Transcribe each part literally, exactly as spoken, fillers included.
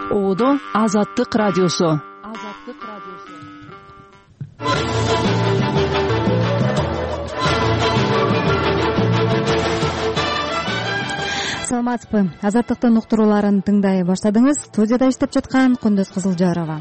Оодо Азаттык радиосу. Азаттык радиосу. Саламатсызбы? Азаттыктын уктурууларын тыңдай баштадыңыз. Студияда иштеп жаткан Кундуз Кызылжарова.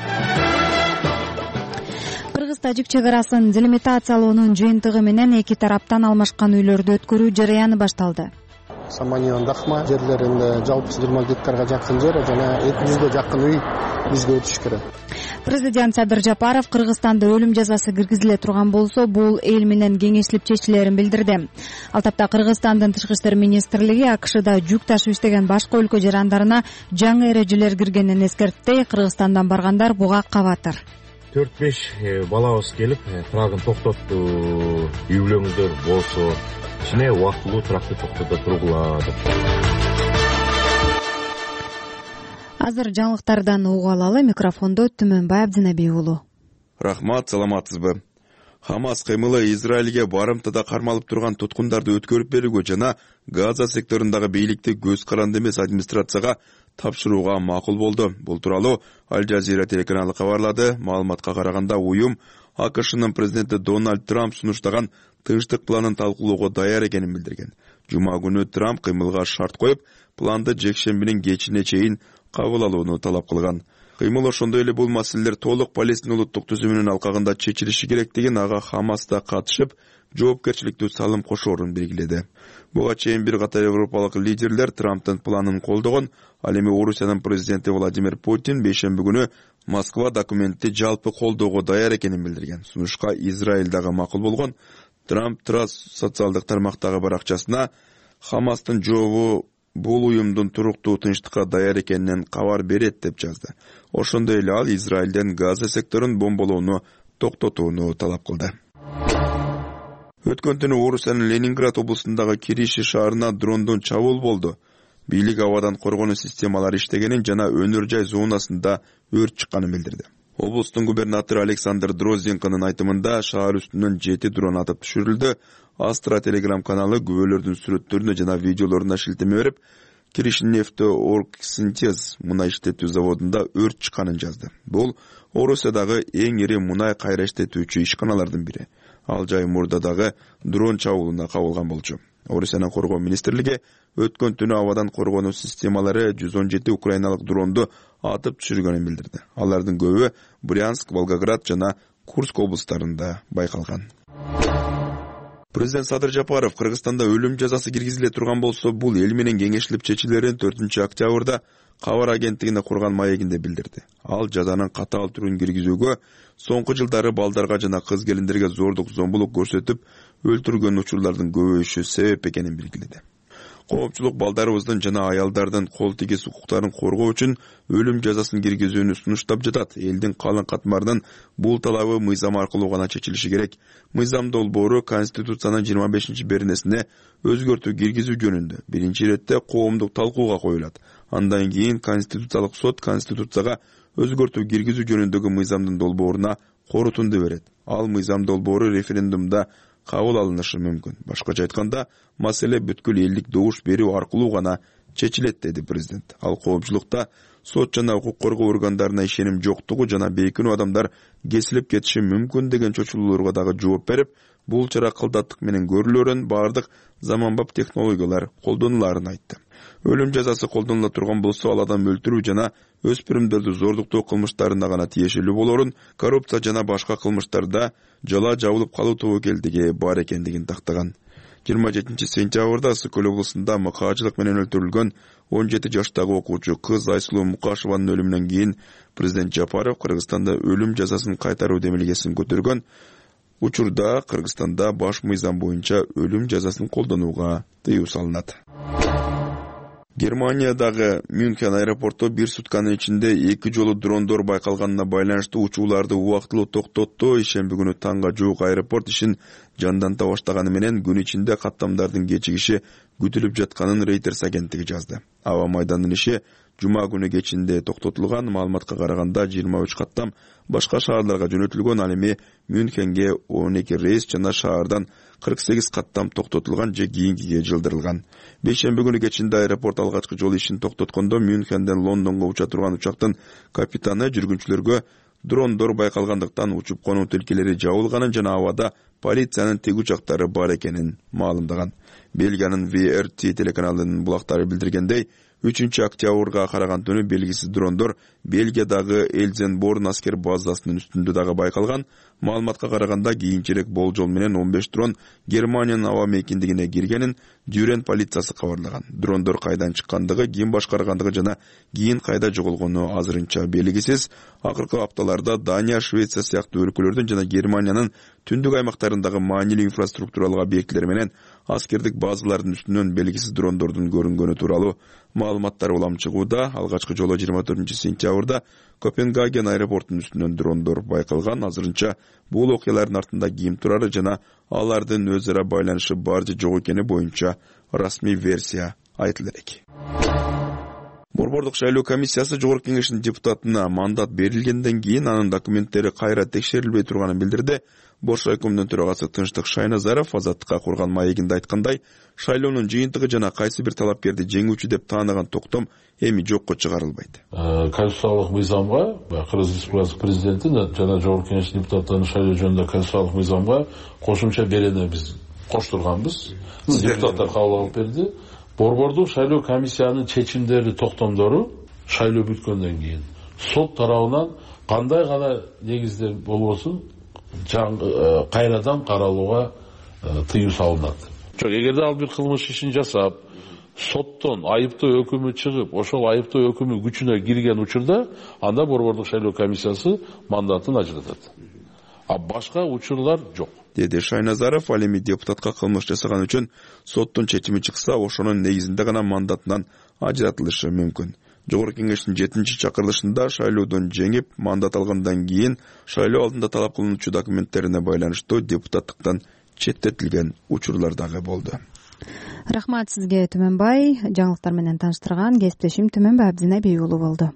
Кыргыз-Тажик чек арасын делимитациялоонун жыйынтыгы менен эки тараптан алмашкан үйлөрдү өткөрүү жарыяны башталды. Саманиян Дахма жерлеринде жалпысы жыйырма гектарга жакын жер жана эки жүзгө жакын үй бизге өтүш керек. Президент Садыр Жапаров Кыргызстанда өлүм жазасы киргизиле турган болсо, бул эл менен кеңешилип чечилерин билдирди. Ал тапта Кыргызстандын Тышкы иштер министрлиги АКШда жүк ташып иштеген башка өлкө жарандарына жаңы эрежелер киргенин эскертти. Кыргызстандан баргандар буга кабатыр. төрт беш балабыз келип, турагын токтотту, үй бүлөңүздөр болсо, ичине убактылуу туракты токтото тургула деп. Азыр жаңылыктардан угуп алалы. Микрофондо Түмөнбай Абдинабий уулу. Рахмат, саламатсызбы? Хамас кыймылы Израилге барымтада кармалып турган туткундарды өткөрүп берүүгө жана Газа секторундагы бийликти көз каранды эмес администрацияга тапшырууга макул болду. Бул тууралуу Аль Жазира телеканалы кабарлады. Маалыматка караганда уюм АКШнын президенти Дональд Трамп сунуштаган тынчтык планын талкуулоого даяр экенин билдирген. Жума күнү Трамп кыймылга шарт коюп, планды жекшембинин кечине чейин кабыл алууну талап кылган. Кыймыл ошондой эле бул маселелер толук Палестина улуттук түзүмүнүн алкагында чечилиши керек деген ага Хамас да катышып, жоопкерчиликтүү салым кошоорун белгиледи. Буга чейин бир катар европалык лидерлер Трамптын планын колдогон. Ал эми Орусиянын президенти Владимир Путин бейшемби күнү Москва документти жалпы колдоого даяр экенин билдирген. Сунушка Израиль дагы макул болгон. Трамп Трас социалдык тармактагы баракчасына Хамастын жообу бул уюмдун туруктуу тынчтыкка даяр экенинен кабар берет деп жазды. Ошондой эле ал Израилден Газа секторун бомболоону токтотууну талап кылды. Өткөн түнү Орусиянын Ленинград облусундагы Кириши шаарына дрондон чабуул болду. Бийлик абадан коргонуу системалары иштегенин жана өнөр жай зонасында өрт чыкканын билдирди. Облустун губернатору Александр Дрозденконун айтымында шаар үстүнөн жети дрон атып түшүрүлдү. Астра телеграм каналы күбөлөрдүн сүрөттөрүнө жана видеолоруна шилтеме берип, Киришнефтеоргсинтез мунай иштетүү заводунда өрт чыкканын жазды. Бул Орусиядагы эң ири мунай кайра иштетүүчү ишканалардын бири. Ал жай мурда дагы дрон чабуулуна кабылган болчу. Орусиянын коргоо министрлиги өткөн түнү абадан коргонуу системалары жүз он жети украиналык дронду атып түшүргөнүн билдирди. Алардын көбү Брянск, Волгоград жана Курск облустарында байкалган. Президент Садыр Жапаров Кыргызстанда өлүм жазасы киргизиле турган болсо, бул эл менен кеңешилип чечилерин төртүнчү октябрда кабар агенттигине курган маегинде билдирди. Ал жазанын катаал түрүн киргизүүгө, соңку жылдары балдарга жана кыз келиндерге зордук, зомбулук көрсөтүп өлтүргөн учурлардын көбөйүшү себеп экенин белгиледи. Коопчулук балдарыбыздын жана аялдардын кол тигиз укуктарын коргоо үчүн өлүм жазасын киргизүүнү сунуштап жатат. Элдин калың катмарынын бул талабы мыйзам аркылуу гана чечилиши керек. Мыйзам долбоору Конституциянын жыйырма бешинчи беренесине өзгөртүү киргизүү жөнүндө биринчи иретте коомдук талкууга коюлат. Андан кийин Конституциялык сот Конституцияга өзгөртүү киргизүү жөнүндөгү мыйзамдын долбооруна корутунду берет. Ал мыйзам долбоору референдумда кабыл алынышы мүмкүн. Башкача айтканда, маселе бүткүл элдик добуш берүү аркылуу гана чечилет, деди президент. Ал коопчулукта сот жана укук коргоо органдарына ишеним жоктугу жана бейкүнөө адамдар кесилип кетиши мүмкүн деген чочулууларга дагы жооп берип, бул чара кылдаттык менен көрүлөрүн, бардык заманбап технологиялар колдонуларын айтты. Өлүм жазасы колдонула турган болсо, ал адам өлтүрүү жана өспүрүмдөрдү зордуктоо кылмыштарына гана тиешелүү болорун, коррупция жана башка кылмыштарда жала жабылып калуу тобокелдиги бар экендигин тактаган. жыйырма жетинчи сентябрда Ысык Көл облусунда мыкаачылык менен өлтүрүлгөн он жети жаштагы окуучу кыз Айсулуу Мукашеванын өлүмүнөн кийин президент Жапаров Кыргызстанда өлүм жазасын кайтаруу демилгесин көтөргөн. Учурда Кыргызстанда баш мыйзам боюнча өлүм жазасын колдонууга тыюу салынат. Германиядагы Мюнхен аэропорту бир сутканын ичинде эки жолу дрондор байкалганына байланыштуу учууларды убактылуу токтотту. Ишемби күнү таңга жуук аэропорт ишин жанданта баштаганы менен күн ичинде каттамдардын кечигиши күтүлүп жатканын Reuters агенттиги жазды. Аба майданынын иши жума күнү кечинде токтотулган. Маалыматка караганда жыйырма үч каттам башка шаарларга жөнөтүлгөн. Ал эми Мюнхенге он эки рейс жана шаардан кырк сегиз каттам токтотулган же кийинкиге жылдырылган. Бейшемби күнү кечинде аэропорт алгачкы жол ишин токтоткондо Мюнхенден Лондонго уча турган учактын капитаны жүргүнчүлөргө дрондор байкалгандыктан учуп конуу тилкелери жабылганын жана абада полициянын тиг учактары бар экенин маалымдаган. Бельгиянын ви эр ти телеканалынын булактары билдиргендей, үчүнчү октябрга караган түнү белгисиз дрондор Бельгиядагы Эльзенборн аскер базасынын үстүндө дагы байкалган. Маалыматка караганда кийинчерээк болжол менен он беш дрон Германиянын аба мейкиндигине киргенин Дюрен полициясы кабарлаган. Дрондор кайдан чыккандыгы, ким башкаргандыгы жана кийин кайда жоголгону азырынча белгисиз. Акыркы апталарда Дания, Швеция сыяктуу өлкөлөрдүн жана Германиянын түндүк аймактарындагы маанилүү инфраструктуралык объектилер менен аскердик базалардын үстүнөн белгисиз дрондордун көрүнгөнү тууралуу маалыматтар улам чыгууда. Алгачкы жолу жыйырма төртүнчү сентябрда Копенгаген аэропортунун үстүнөн дрондор байкалган. Азырынча бул окуялардын артында ким турары жана алардын өз ара байланышы бар же жок экени боюнча расмий версия айтылыр экен. Борбордук шайлоо комиссиясы Жогорку Кеңештин депутатына мандат берилгенден кийин анын документтери кайра текшерилбей турганын билдирди. Бош райкомдун төрагасы Тынчтык Шайназаров Азаттыкка курган маегинде айткандай, шайлоонун жыйынтыгы жана кайсы бир талапкерди жеңүүчү деп таанаган токтом эми жокко чыгарылбайт. Конституциялык мыйзамга, Кыргыз Республикасы президенти жана Жогорку Кеңештин депутаттарынын шайлоо жөнүндө конституциялык мыйзамга кошумча берени биз коштурганбыз. Депутаттар кабыл алып берди. Борбордук шайлоо комиссиянын чечимдери, токтомдору шайлоо бүткөндөн кийин сот тарабынан кандай гана негизде болбосун кайрадан каралууга тыюу салынат. Жок, эгерде ал бир кылмыш ишин жасап, соттон айыптоо өкүмү чыгып, ошол айыптоо өкүмү күчүнө кирген учурда, анда борбордук шайлоо комиссиясы мандатын ажыратат. А башка учурлар жок. Деди Шайназаров. Ал эми депутатка кылмыш жасаган үчүн соттун чечими чыкса, ошонун негизинде гана мандатынан ажыратылышы мүмкүн. Жогорку Кеңештин жетинчи чакырылышында шайлоодон жеңип, мандат алгандан кийин шайлоо алдында талап кылынуучу документтерине байланыштуу депутаттыктан четтетилген учурлар дагы болду. Рахмат сизге, Түмөнбай. Жаңылыктар менен тааныштырган кесиптешим Түмөнбай Абдинабей уулу болду.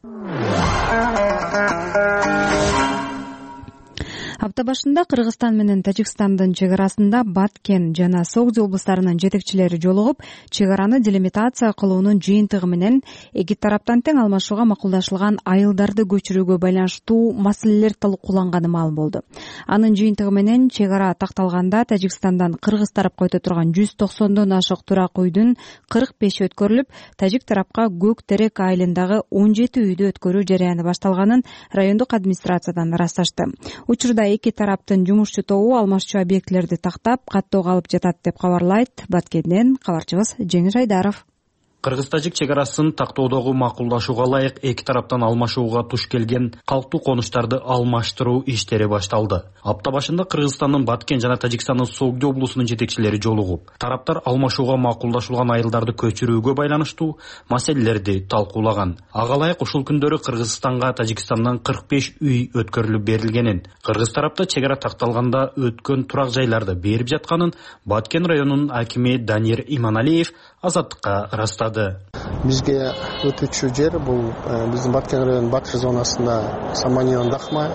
Апта башында Кыргызстан менен Тажикстандын чек арасында Баткен жана Согди облустарынын жетекчилери жолугуп, чек араны делимитация кылуунун жыйынтыгы менен эки тараптан тең алмашууга макулдашылган айылдарды көчүрүүгө байланыштуу маселелер талкууланганы маалым болду. Анын жыйынтыгы менен чек ара такталганда Тажикстандан Кыргыз тарапка өтө турган жүз токсондон ашык турак үйдүн кырк беши өткөрүлүп, Тажик тарапка Көк Терек айылындагы он жети үйдү өткөрүү жараяны башталганын райондук администрациядан ырасташты. Учурда эки тараптын жумушчу тобу алмашчу объектилерди тактап, каттоого алып жатат деп кабарлайт Баткенден кабарчыбыз Жеңиш Айдаров. Кыргыз-Тажик чек арасын тактоодогу макулдашууга ылайык эки тараптан алмашууга туш келген калктуу конуштарды алмаштыруу иштери башталды. Апта башында Кыргызстандын Баткен жана Тажикстандын Согди облусунун жетекчилери жолугуп, тараптар алмашууга макулдашылган айылдарды көчүрүүгө байланыштуу маселелерди талкуулаган. Ага ылайык ушул күндөрү Кыргызстанга Тажикстандан кырк беш үй өткөрүлүп берилгенин, Кыргыз тарапта чек ара такталганда өткөн турак жайларды берип жатканын Баткен районунун акими Данир Иманалиев Азаттыкка ырастады. Бизге өтүүчү жер бул биздин Баткен районунун батыш зонасында Саманион Дахма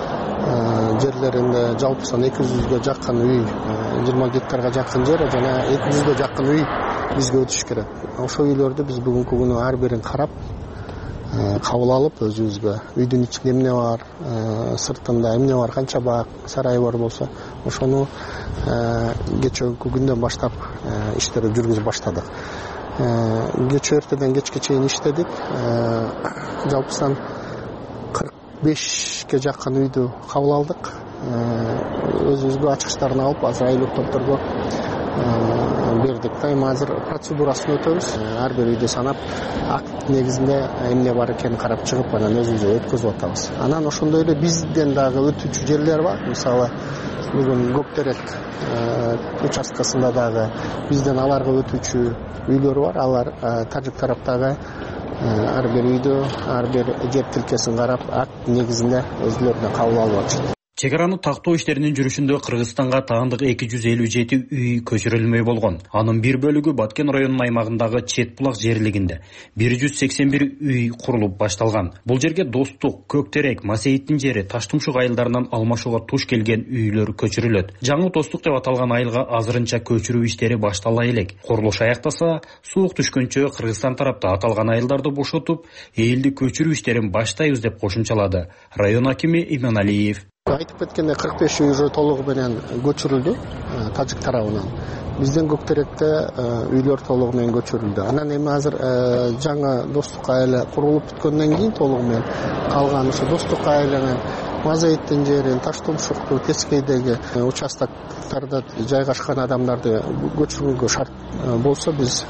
жерлеринде жалпысынан эки жүзгө жакын үй, жыйырма гектарга жакын жер жана эки жүзгө жакын үй бизге өтүш керек. Ошол үйлөрдү биз бүгүнкү күнү ар бирин карап, кабыл алып өзүбүзгө үйдүн ичинде эмне бар, сыртында эмне бар, канча бак, сарай бар болсо, ошону кечээки күндөн баштап иштерди жүргүзүп баштадык. Кечээ эртеден кечке чейин иштедик. Жалпысынан кырк бешке жакын үйдү кабыл алдык. Өзүбүзгө ачкычтарын алып, азыр айлык топторго бердик. Эми азыр процедурасын өтөбүз. Ар бир үйдү санап, акт негизинде эмне бар экенин карап чыгып, анан өзүбүз өткөзүп атабыз. Анан ошондой эле бизден дагы өтүүчү жерлер бар. Мисалы, бүгүн Көк Терек участкасында дагы бизден аларга өтүүчү үйлөр бар. Алар Тажик тараптагы ар бир үйдү, ар бир жер тилкесин карап, акт негизинде өзүлөрүнө кабыл алып атышат. Чек араны тактоо иштеринин жүрүшүндө Кыргызстанга таандык эки жүз элүү жети үй көчүрүлмөй болгон. Анын бир бөлүгү Баткен районунун аймагындагы Чет булак жерлигинде бир жүз сексен бир үй курулуп башталган. Бул жерге Достук, Көктерек, Масейиттин жери, Таштумшук айылдарынан алмашууга туш келген үйлөр көчүрүлөт. Жаңы Достук деп аталган айылга азырынча көчүрүү иштери баштала элек. Курулуш аяктаса, суук түшкөнчө Кыргызстан тарапта аталган айылдарды бошотуп, элди көчүрүү иштерин баштайбыз деп кошумчалады район акими Иманалиев. Айтып кеткенде кырк беш үй уже толугу менен көчүрүлдү тажик тарабынан. Биздин Көктеректе үйлөр толугу менен көчүрүлдү. Анан эми азыр жаңы Достук айылы курулуп бүткөндөн кийин толугу менен калган ошо Достук айылынын Мазаиттин жерин, Таштумшукту, Тескейдеги участоктарда жайгашкан адамдарды көчүрүүгө шарт болсо биз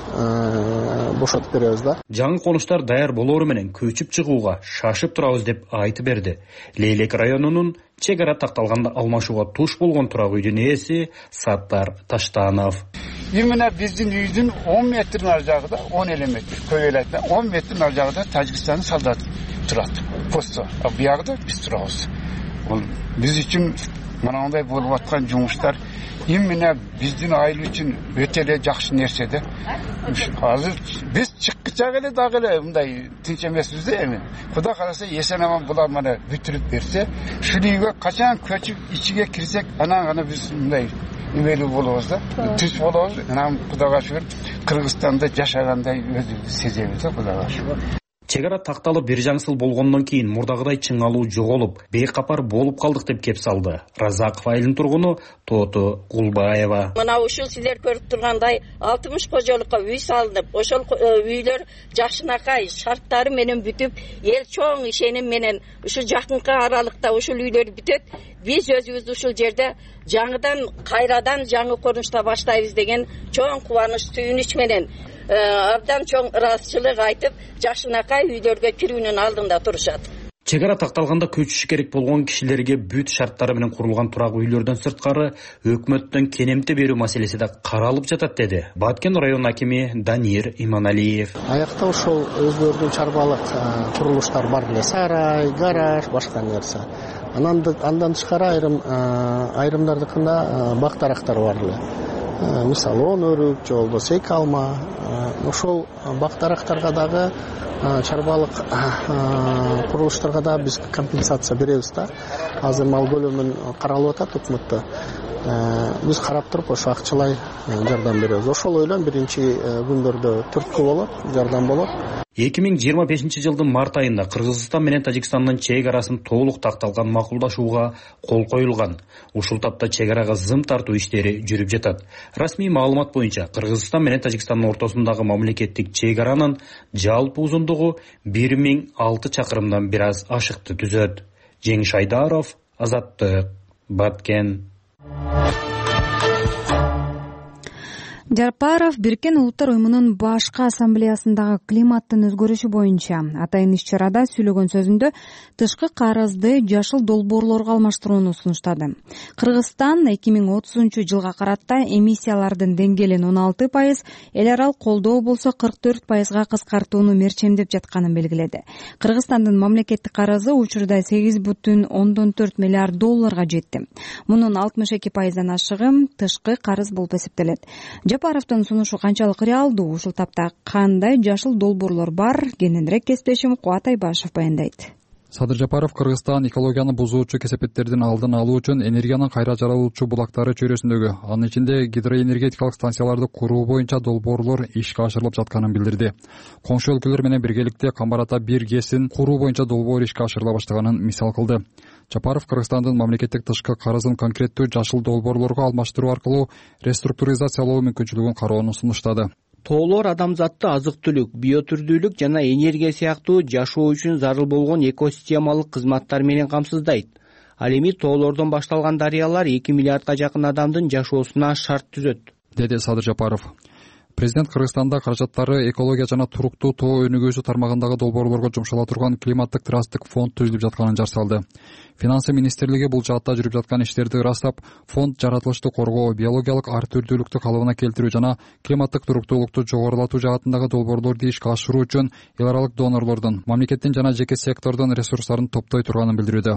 бошотуп беребиз да. Жаңы конуштар даяр болору менен көчүп чыгууга шашып турабыз деп айтып берди. Лейлек районунун чек ара такталганда алмашууга туш болгон турак үйдүн ээси Саттар Таштанов. Именно биздин үйдүн он метрдин ар жагында он элүү метр, көп эле айтпайм, он метрдин ар жагында Тажикстандын солдаты турат. Посто. А буягда биз турабыз. Бул биз үчүн мынандай болуп аткан жумуштар именно биздин айыл үчүн өтө эле жакшы нерсе да. Азыр биз чыккыча эле дагы эле мындай тынч эмеспиз да эми. Кудай кааласа эсен аман булар мына бүтүрүп берсе, ушул үйгө качан көчүп ичиге кирсек, анан гана биз мындай эмелүү болобуз да. Түз болобуз. Анан Кудайга шүгүр Кыргызстанда жашагандай өзүбүздү сезебиз да, Кудайга шүгүр. Чек ара такталып бир жаңсыл болгондон кийин мурдагыдай чыңалуу жоголуп, бейкапар болуп калдык деп кеп салды Разаков айылынын тургуну Тоту Кулбаева. Мына ушул силер көрүп тургандай алтымыш кожолукка үй салынып, ошол үйлөр жакшынакай шарттары менен бүтүп, эл чоң ишеним менен ушул жакынкы аралыкта ушул үйлөр бүтөт. Биз өзүбүз ушул жерде жаңыдан кайрадан жаңы корунучта баштайбыз деген чоң кубаныч, сүйүнүч менен абдан чоң ыраазычылык айтып, жакшынакай үйлөргө кирүүнүн алдында турушат. Чек ара такталганда көчүш керек болгон кишилерге бүт шарттары менен курулган турак үйлөрдөн сырткары өкмөттөн кенемте берүү маселеси да каралып жатат деди Баткен район акими Данир Иманалиев. Аякта ошол өзгөрдүн чарбалык курулуштар бар эле, сарай, гараж, башка нерсе. Анан андан тышкары айрым айрымдардыкында бак дарактар бар эле. Мисалы он өрүк, же болбосо эки алма. Ошол бак дарактарга дагы чарбалык курулуштарга да биз компенсация беребиз да. Азыр мал көлөмүн каралып атат өкмөттө. Биз карап туруп ошо акчалай жардам беребиз. Ошол ойлойм биринчи күндөрдө түрткү болот, жардам болот. эки миң жыйырма бешинчи жылдын март айында Кыргызстан менен Тажикстандын чек арасын толук такталган макулдашууга кол коюлган. Ушул тапта чек арага зым тартуу иштери жүрүп жатат. Расмий маалымат боюнча Кыргызстан менен Тажикстандын ортосундагы мамлекеттик чек аранын жалпы узундугу бир миң алты чакырымдан бир аз ашыкты түзөт. Жеңиш Айдаров, Азаттык, Баткен. Жапаров Бириккен Улуттар уюмунун башкы ассамблеясындагы климаттын өзгөрүшү боюнча атайын иш-чарада сүйлөгөн сөзүндө тышкы карызды жашыл долбоорлорго алмаштырууну сунуштады. Кыргызстан эки миң отузунчу жылга карата эмиссиялардын деңгээлин он алты пайыз, эл аралык колдоо болсо кырк төрт пайызга кыскартууну мерчемдеп жатканын белгиледи. Кыргызстандын мамлекеттик карызы учурда сегиз бүтүн ондон төрт миллиард долларга жетти. Мунун алтымыш эки пайыздан ашыгы тышкы карыз болуп эсептелет. Жапаровдун сунушу канчалык реалдуу, ушул тапта кандай жашыл долбоорлор бар? Кененирээк кесиптешим Кубат Айбашев баяндайт. Садыр Жапаров Кыргызстан экологияны бузуучу кесепеттердин алдын алуу үчүн энергиянын кайра жаралуучу булактары чөйрөсүндөгү, анын ичинде гидроэнергетикалык станцияларды куруу боюнча долбоорлор ишке ашырылып жатканын билдирди. Коңшу өлкөлөр менен биргеликте Камбарата бир гэсин куруу боюнча долбоор ишке ашырыла баштаганын мисал кылды. Жапаров Кыргызстандын мамлекеттик тышкы карызын конкреттүү жашыл долбоорлорго алмаштыруу аркылуу реструктуризациялоо мүмкүнчүлүгүн кароону сунуштады. Тоолор адамзатты азык-түлүк, биотүрдүүлүк жана энергия сыяктуу жашоо үчүн зарыл болгон экосистемалык кызматтар менен камсыздайт. Ал эми тоолордон башталган дарыялар эки миллиардга жакын адамдын жашоосуна шарт түзөт, деди Садыр Жапаров. Президент Кыргызстанда каражаттары экология жана туруктуу тоо өнүгүүсү тармагындагы долбоорлорго жумшала турган климаттык трасттык фонд түзүлүп жатканын жарсалды. Финансы министрлиги бул жаатта жүрүп жаткан иштерди ырастап, фонд жаратылышты коргоо, биологиялык ар түрдүүлүктү калыбына келтирүү жана климаттык туруктуулукту жогорулатуу жаатындагы долбоорлорду ишке ашыруу үчүн эл аралык донорлордун, мамлекеттин жана жеке сектордун ресурстарын топтой турганын билдирүүдө.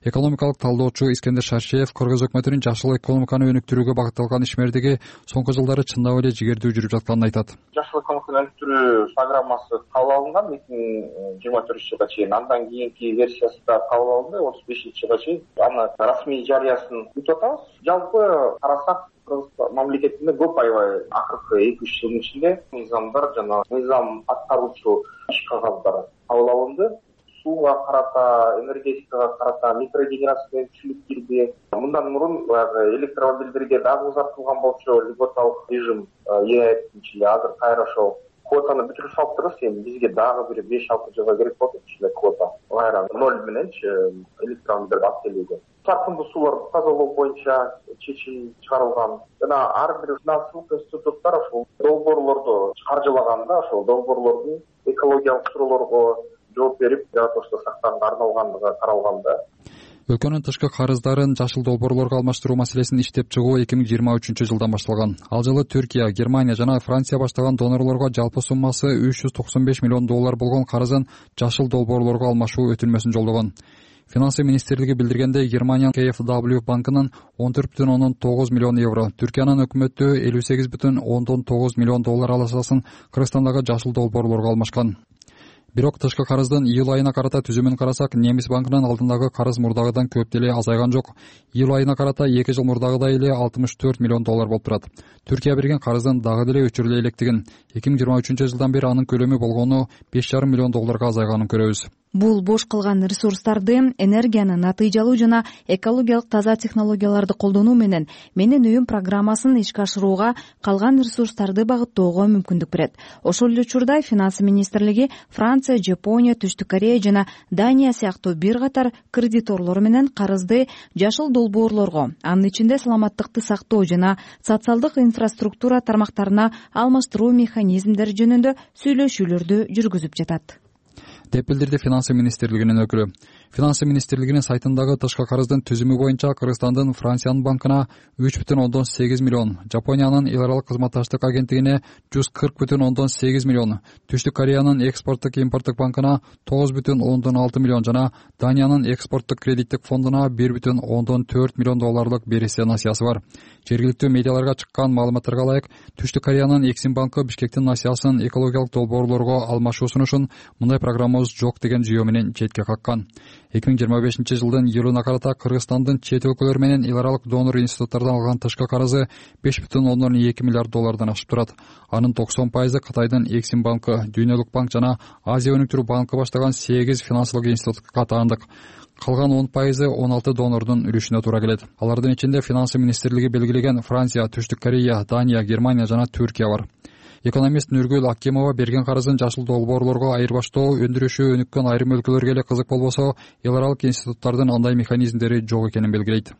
экономикалык талдоочу Искендер Шаршеев кыргыз өкмөтүнүн жашыл экономиканы өнүктүрүүгө багытталган ишмердиги соңку жылдары чындап эле жигердүү жүрүп жатканын айтат. Жашыл экономиканы өнүктүрүү программасы кабыл алынган эки миң жыйырма төртүнчү жылга чейин. Андан кийинки версиясы да кабыл алынды отуз бешинчи жылга чейин. Аны расмий жарыясын күтүп атабыз. Жалпы карасак Кыргыз мамлекетинде көп аябай акыркы эки үч жылдын ичинде мыйзамдар жана мыйзам аткаруучу иш кагаздары кабыл алынды. Сууга карата, энергетикага карата микрогенерация күчүлүк кирди. Мындан мурун баягы электромобилдерге дагы узартылган болчу льготалык режим ичинде азыр кайра ошол квотаны бүтүрүп салыптырбыз. Эми бизге дагы бир беш алты жылга керек болот ушундай квота. Кайра ноль мененчи электромобилдерди алып келүүгө. Тартымдуу сууларды тазалоо боюнча чечим чыгарылган. Жана ар бир финансылык институттар ошол долбоорлорду каржылаганда ошол долбоорлордун экологиялык суроолорго жооп берип, жаратылышта сактаганга арналгандыгы каралган да. Өлкөнүн тышкы карыздарын жашыл долбоорлорго алмаштыруу маселесин иштеп чыгуу эки миң жыйырма үчүнчү жылдан башталган. Ал жылы Түркия, Германия жана Франция баштаган донорлорго жалпы суммасы үч жүз токсон беш миллион доллар болгон карызын жашыл долбоорлорго алмашуу өтүнмөсүн жолдогон. Финансы министрлиги билдиргендей, Германиянын кей эф дабл ю банкынын он төрт бүтүн ондон тогуз миллион евро, Түркиянын өкмөтү элүү сегиз бүтүн ондон тогуз миллион доллар алашасын Кыргызстандагы жашыл долбоорлорго алмашкан. Бирок тышкы карыздын июль айына карата түзүмүн карасак, Немис банкынын алдындагы карыз мурдагыдан көп деле азайган жок. Июль айына карата эки жыл мурдагыдай эле алтымыш төрт миллион доллар болуп турат. Түркия берген карыздын дагы деле өчүрүлө электигин, эки миң жыйырма үчүнчү жылдан бери анын көлөмү болгону беш жарым миллион долларга азайганын көрөбүз. Бул бош калган ресурстарды энергияны натыйжалуу жана экологиялык таза технологияларды колдонуу менен Менин үйүм программасын ишке ашырууга, калган ресурстарды багыттоого мүмкүндүк берет. Ошол эле учурда Финансы министрлиги Франция, Жапония, Түштүк Корея жана Дания сыяктуу бир катар кредиторлор менен карызды жашыл долбоорлорго, анын ичинде саламаттыкты сактоо жана социалдык инфраструктура тармактарына алмаштыруу механизмдери жөнүндө сүйлөшүүлөрдү жүргүзүп жатат, деп билдирди Финансы министрлигинин өкүлү. Финансы министрлигинин сайтындагы тышкы карыздын түзүмү боюнча Кыргызстандын Франциянын банкына үч бүтүн ондон сегиз миллион, Жапониянын эл аралык кызматташтык агенттигине жүз кырк бүтүн ондон сегиз миллион, Түштүк Кореянын экспорттук импорттук банкына тогуз бүтүн ондон алты миллион жана Даниянын экспорттук кредиттик фондуна бир бүтүн ондон төрт миллион долларлык берисе насыясы бар. Жергиликтүү медиаларга чыккан маалыматтарга ылайык, Түштүк Кореянын Эксим банкы Бишкектин насыясын экологиялык долбоорлорго алмашуу сунушун мындай программабыз жок деген жүйө менен четке каккан. эки миң жыйырма бешинчи жылдын июлуна карата Кыргызстандын чет өлкөлөр менен эл аралык донор институттардан алган тышкы карызы беш бүтүн ондон эки миллиард доллардан ашып турат. Анын токсон пайызы Кытайдын Эксим банкы, Дүйнөлүк банк жана Азия өнүктүрүү банкы баштаган сегиз финансылык институтка таандык. Калган он пайызы он алты донордун үлүшүнө туура келет. Алардын ичинде Финансы министрлиги белгилеген Франция, Түштүк Корея, Дания, Германия жана Түркия бар. Экономист Нургүл Акимова берген карызын жашыл долбоорлорго айырбаштоо, өндүрүшү өнүккөн айрым өлкөлөргө эле кызык болбосо, эл аралык институттардын андай механизмдери жок экенин белгилейт.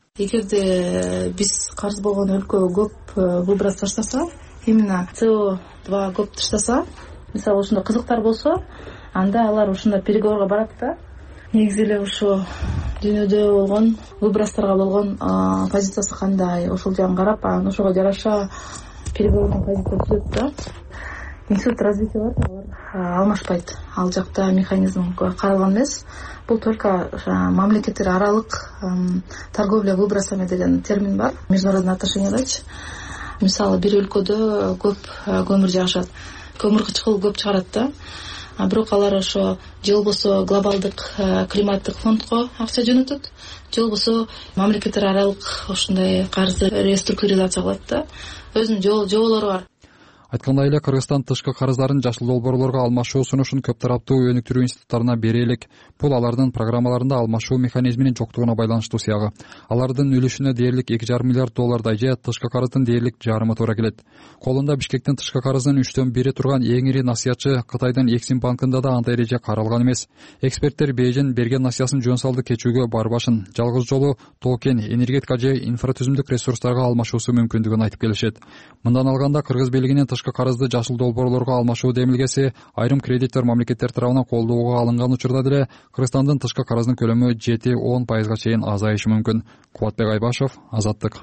Эгерде биз карыз болгон өлкө көп выброс таштаса, именно си о два көп таштаса, мисалы ушундай кызыктар болсо, анда алар ушундай переговорго барат да. Негизи эле ушу дүйнөдө болгон выбростторго болгон позициясы кандай, ошол жагын карап, анан ошого жараша переговордун позициясы түзөт да. Институт развития бар, алар алмашпайт. Ал жакта механизм каралган эмес. Бул только мамлекеттер аралык торговля выбросами деген термин бар международный отношениядачы. Мисалы бир өлкөдө көп көмүр жагышат, көмүр кычкыл көп чыгарат да. Бирок алар ошо же болбосо глобалдык климаттык фондго акча жөнөтөт, же болбосо мамлекеттер аралык ушундай карызды реструктуризация кылат да. Өзүнүн жоболору бар. Айткандай эле, Кыргызстан тышкы карыздарын жашыл долбоорлорго алмашуу сунушун көп тараптуу өнүктүрүү институттарына бере элек. Бул алардын программаларында алмашуу механизминин жоктугуна байланыштуу сыягы. Алардын үлүшүнө дээрлик эки жарым миллиард доллардай же тышкы карыздын дээрлик жарымы туура келет. Колунда Бишкектин тышкы карызынын үчтөн бири турган эң ири насыятчы Кытайдын Эксим банкында да андай эреже каралган эмес. Эксперттер Бейжин берген насыясын жөн салды кечүүгө барбашын, жалгыз жолу токен, энергетика же инфратүзүмдүк ресурстарга алмашуусу мүмкүндүгүн айтып келишет. Мындан алганда Кыргыз бийлигинин тышкы карызды жашыл долбоорлорго алмашуу демилгеси айрым кредитор мамлекеттер тарабынан колдоого алынган учурда деле Кыргызстандын тышкы карыздын көлөмү жети он пайызга чейин азайышы мүмкүн. Кубатбек Айбашев, Азаттык.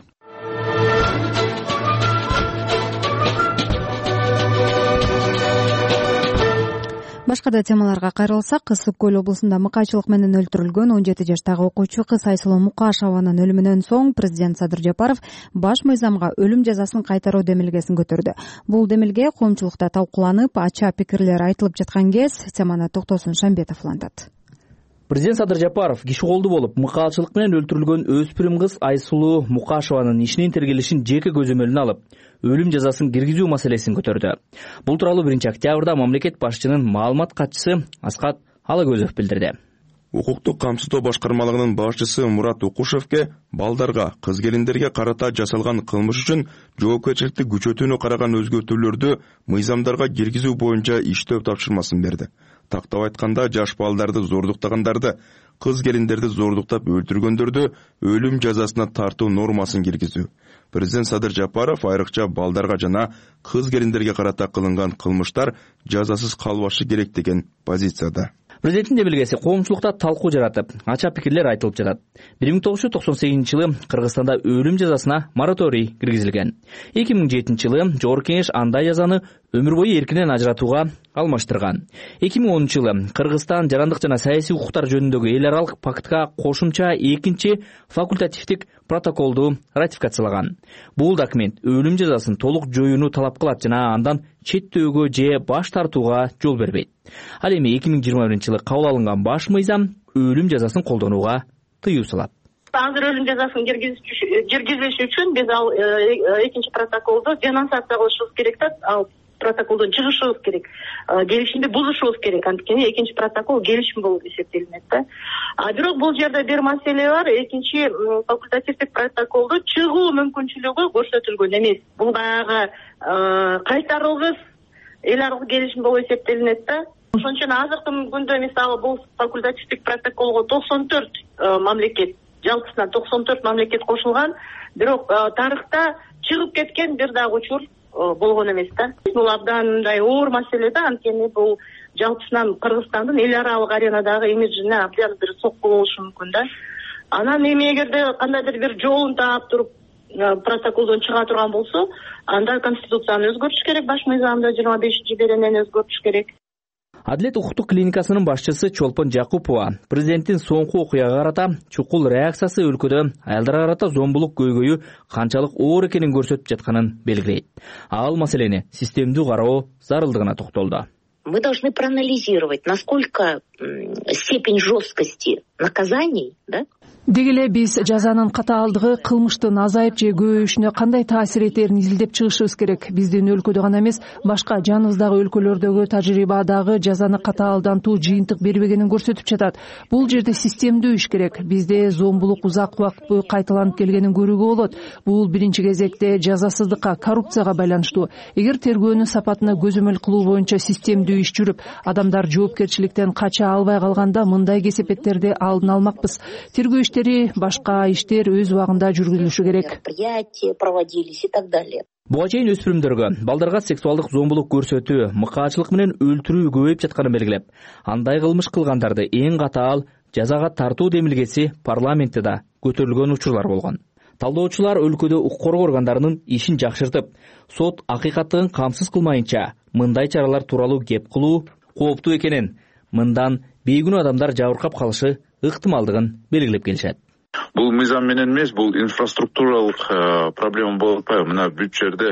Башка да темаларга кайрылсак, Ысык көл облусунда мыкайчылык менен өлтүрүлгөн он жети жаштагы окуучу кыз Айсулуу Мукашеванын өлүмүнөн соң президент Садыр Жапаров баш мыйзамга өлүм жазасын кайтаруу демилгесин көтөрдү. Бул демилге коомчулукта талкууланып, ача пикирлер айтылып жаткан кез теманы Токтосун Шамбетов улантат. Президент Садыр Жапаров киши колду болуп, мыкаачылык менен өлтүрүлгөн өспүрүм кыз Айсулуу Мукашеванын ишинин тергелишин жеке көзөмөлүнө алып, өлүм жазасын киргизүү маселесин көтөрдү. Бул тууралуу биринчи октябрда мамлекет башчынын маалымат катчысы Аскат Алагөзов билдирди. Укуктук камсыздоо башкармалыгынын башчысы Мурат Укушевке балдарга, кыз келиндерге карата жасалган кылмыш үчүн жоопкерчиликти күчөтүүнү караган өзгөртүүлөрдү мыйзамдарга киргизүү боюнча иштөө тапшырмасын берди. Тактап айтканда, жаш балдарды зордуктагандарды, кыз келиндерди зордуктап өлтүргөндөрдү өлүм жазасына тартуу нормасын киргизүү. Президент Садыр Жапаров айрыкча балдарга жана кыз келиндерге карата кылынган кылмыштар жазасыз калбашы керек деген позицияда. Президенттин демилгеси коомчулукта талкуу жаратып, ача пикирлер айтылып жатат. бир миң тогуз жүз токсон сегизинчи жылы Кыргызстанда өлүм жазасына мораторий киргизилген. эки миң жетинчи жылы Жогорку Кеңеш андай жазаны өмүр бою эркинен ажыратууга алмаштырган. эки миң онунчу жылы Кыргызстан жарандык жана саясий укуктар жөнүндөгү эл аралык пактка кошумча экинчи факультативдик протоколду ратификациялаган. Бул документ өлүм жазасын толук жоюуну талап кылат жана андан четтөөгө же баш тартууга жол бербейт. Ал эми эки миң жыйырма биринчи жылы кабыл алынган баш мыйзам өлүм жазасын колдонууга тыюу салат. Азыр өлүм жазасын киргизиш үчүн биз ал экинчи протоколду денонсация кылышыбыз керек да, ал протоколдон чыгышыбыз керек. Келишимди бузушубуз керек. Анткени экинчи протокол келишим болуп эсептелинет да. А бирок бул жерде бир маселе бар. Экинчи факультативдик протоколду чыгуу мүмкүнчүлүгү көрсөтүлгөн эмес. Бул дагы кайтарылгыс эл аралык келишим болуп эсептелинет да. Ошон үчүн азыркы күндө мисалы бул факультативдик протоколго токсон төрт мамлекет, жалпысынан токсон төрт мамлекет кошулган, бирок тарыхта чыгып кеткен бир дагы учур болгон эмес да. Бул абдан мындай оор маселе да, анткени бул жалпысынан Кыргызстандын эл аралык аренадагы имиджине абдан бир сокку болушу мүмкүн да. Анан эми эгерде кандайдыр бир жолун таап туруп протоколдон чыга турган болсо, анда конституцияны өзгөртүш керек, баш мыйзамды жыйырма бешинчи беренени өзгөртүш керек. Адилет укуктук клиникасынын башчысы Чолпон Жакупова президенттин соңку окуяга карата чукул реакциясы өлкөдө аялдарга карата зомбулук көйгөйү канчалык оор экенин көрсөтүп жатканын белгилейт. Ал маселени системдүү кароо зарылдыгына токтолду. Мы должны проанализировать, насколько степень жесткости наказаний, да? Деги эле биз жазанын катаалдыгы кылмыштын азайып же көбөйүшүнө кандай таасир этерин изилдеп чыгышыбыз керек. Биздин өлкөдө гана эмес, башка жаныбыздагы өлкөлөрдөгү тажрыйба дагы жазаны катаалдантуу жыйынтык бербегенин көрсөтүп жатат. Бул жерде системдүү иш керек. Бизде зомбулук узак убакыт бою кайталанып келгенин көрүүгө болот. Бул биринчи кезекте жазасыздыкка, коррупцияга байланыштуу. Эгер тергөөнүн сапатына көзөмөл кылуу боюнча системдүү иш жүрүп, адамдар жоопкерчиликтен кача албай калганда мындай кесепеттерди алдын алмакпыз. Тергөө башка иштер өз убагында жүргүзүлүшү керек. Проводились и так далее. Буга чейин өспүрүмдөргө балдарга сексуалдык зомбулук көрсөтүү, мыкаачылык менен өлтүрүү көбөйүп жатканын белгилеп, андай кылмыш кылгандарды эң катаал жазага тартуу демилгеси парламентте да көтөрүлгөн учурлар болгон. Талдоочулар өлкөдө укук коргоо органдарынын ишин жакшыртып, сот акыйкаттыгын камсыз кылмайынча мындай чаралар тууралуу кеп кылуу кооптуу экенин, мындан бейгүнөө адамдар жабыркап калышы ыктымалдыгын белгилеп келишет. Бул мыйзам менен эмес, бул инфраструктуралык проблема болуп атпайбы? Мына бүт жерде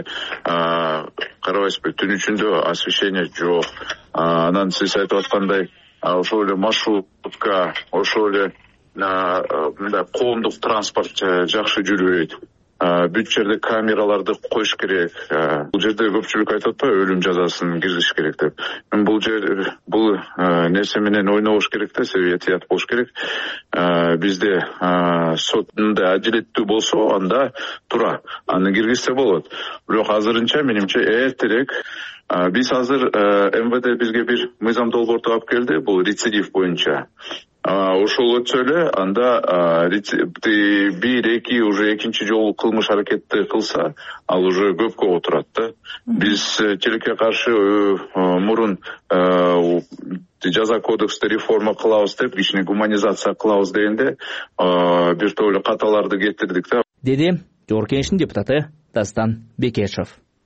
карабайсызбы, түн ичинде освещение жок. Анан сиз айтып аткандай, ошол эле маршрутка, ошол эле мындай коомдук транспорт жакшы жүрбөйт. Бүт жерде камераларды коюш керек. Бул жерде көпчүлүк айтып атпайбы, өлүм жазасын киргизиш керек деп. Мен бул жер бул нерсе менен ойнобош керек да, себеби этият болуш керек. Бизде сот мындай адилеттүү болсо, анда туура аны киргизсе болот. Бирок азырынча менимче эртерээк биз азыр эм вэ дэ бизге бир мыйзам долбоорту алып келди, бул рецидив боюнча. Ошол өтсө эле, анда бир, эки, уже экинчи жолу кылмыш аракетти кылса, ал уже көпкө отурат да. Биз тилекке каршы мурун жаза кодексти реформа кылабыз деп, ишини гуманизация кылабыз дегенде, бир топ эле каталарды кетирдик да. Деди Жогорку Кеңештин депутаты Дастан Бекешев.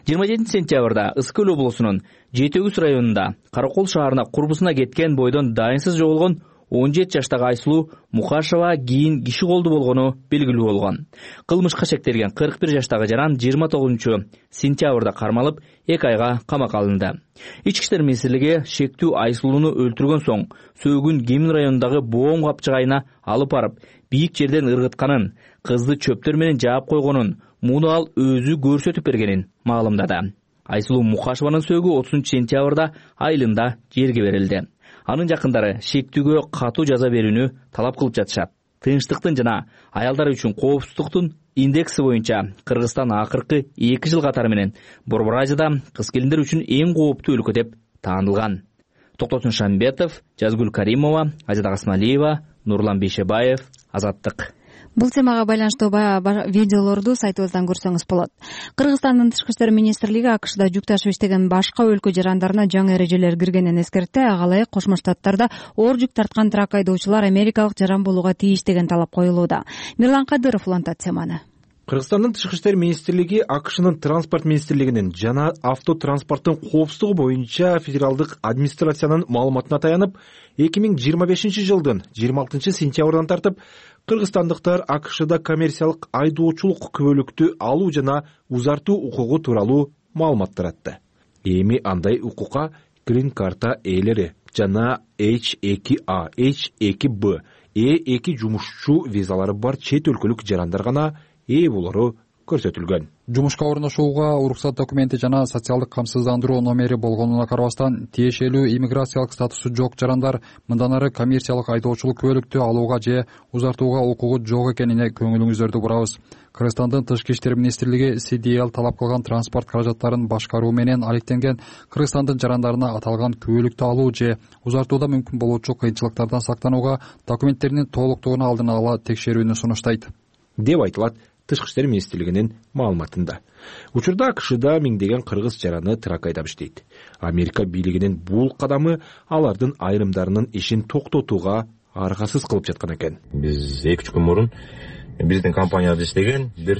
жыйырма жетинчи сентябрда Ысык Көл облусунун Жети Өгүз районунда Каракол шаарына курбусуна кеткен бойдон дайынсыз жоголгон он жети жаштагы Айсулуу Мукашева кийин киши колду болгону белгилүү болгон. Кылмышка шектелген кырк бир жаштагы жаран жыйырма тогузунчу сентябрда кармалып, эки айга камакка алынды. Ички иштер министрлиги шектүү Айсулууну өлтүргөн соң сөөгүн Кемин районундагы боом капчыгайына алып барып, бийик жерден ыргытканын, кызды чөптөр менен жаап койгонун, муну ал өзү көрсөтүп бергенин маалымдады. Айсулуу Мукашеванын сөөгү отузунчу сентябрда айылында жерге берилди. Анын жакындары шектүүгө катуу жаза берүүнү талап кылып жатышат. Тынчтыктын жана аялдар үчүн коопсуздуктун индекси боюнча Кыргызстан акыркы эки жыл катары менен Борбор Азияда кыз келиндер үчүн эң кооптуу өлкө деп таанылган. Токтосун Шамбетов, Жазгүл Каримова, Азида Касмалиева, Нурлан Бейшебаев, Азаттык. Бул темага байланыштуу видеолорду сайтыбыздан көрсөңүз болот. Кыргызстандын тышкы иштер министрлиги АКШда жүк ташып иштеген башка өлкө жарандарына жаңы эрежелер киргенин эскертти. Ага ылайык Кошмо Штаттарда оор жүк тарткан трак айдоочулар америкалык жаран болууга тийиш деген талап коюлууда. Мирлан Кадыров улантат теманы. Кыргызстандын тышкы иштер министрлиги АКШнын транспорт министрлигинин жана автотранспорттун коопсуздугу боюнча федералдык администрациянын маалыматына таянып, эки миң жыйырма бешинчи жылдын жыйырма алтынчы сентябрдан тартып кыргызстандыктар АКШда коммерциялык айдоочулук күбөлүктү алуу жана узартуу укугу тууралуу маалымат таратты. Эми андай укукка грин карта ээлери жана эйч эки А, эйч эки Б, Э эки жумушчу визалары бар чет өлкөлүк жарандар гана ээ болору көрсөтүлгөн. Жумушка орношууга уруксат документи жана социалдык камсыздандыруу номери болгонуна карабастан тиешелүү иммиграциялык статусу жок жарандар мындан ары коммерциялык айдоочулук күбөлүктү алууга же узартууга укугу жок экенине көңүлүңүздөрдү бурабыз. Кыргызстандын тышкы иштер министрлиги Си Ди Эл талап кылган транспорт каражаттарын башкаруу менен алектенген Кыргызстандын жарандарына аталган күбөлүктү алуу же узартууда мүмкүн болуучу кыйынчылыктардан сактанууга документтеринин толуктугун алдын ала текшерүүнү сунуштайт деп айтылат Тышкы иштер министрлигинин маалыматында. Учурда АКШда миңдеген кыргыз жараны трак айдап иштейт. Америка бийлигинин бул кадамы алардын айрымдарынын ишин токтотууга аргасыз кылып жаткан экен. Биз эки үч күн мурун биздин компанияда иштеген бир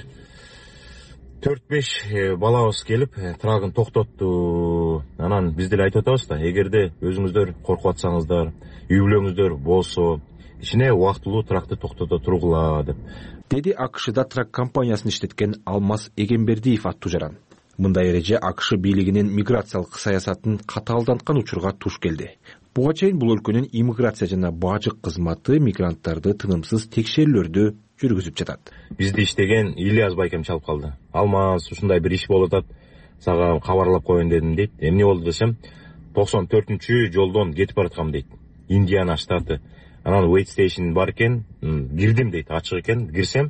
төрт беш балабыз келип трагын токтотту. Анан биз деле айтып атабыз да, эгерде өзүңүздөр коркуп атсаңыздар, үй бүлөңүздөр болсо, кичине убактылуу тракты токтото тургула деп. Деди АКШда трак компаниясын иштеткен Алмаз Эгембердиев аттуу жаран. Мындай эреже АКШ бийлигинин миграциялык саясатын катаалданткан учурга туш келди. Буга чейин бул өлкөнүн иммиграция жана бажык кызматы мигранттарды тынымсыз текшерүүлөрдү жүргүзүп жатат. Бизди иштеген Ильяс байкем чалып калды. Алмаз, ушундай бир иш болуп атат, сага кабарлап коеюн дедим дейт. Эмне болду десем, токсон төртүнчү жолдон кетип бараткам дейт. Индиана штаты. Анан wait station бар экен, кирдим дейт, ачык экен, кирсем,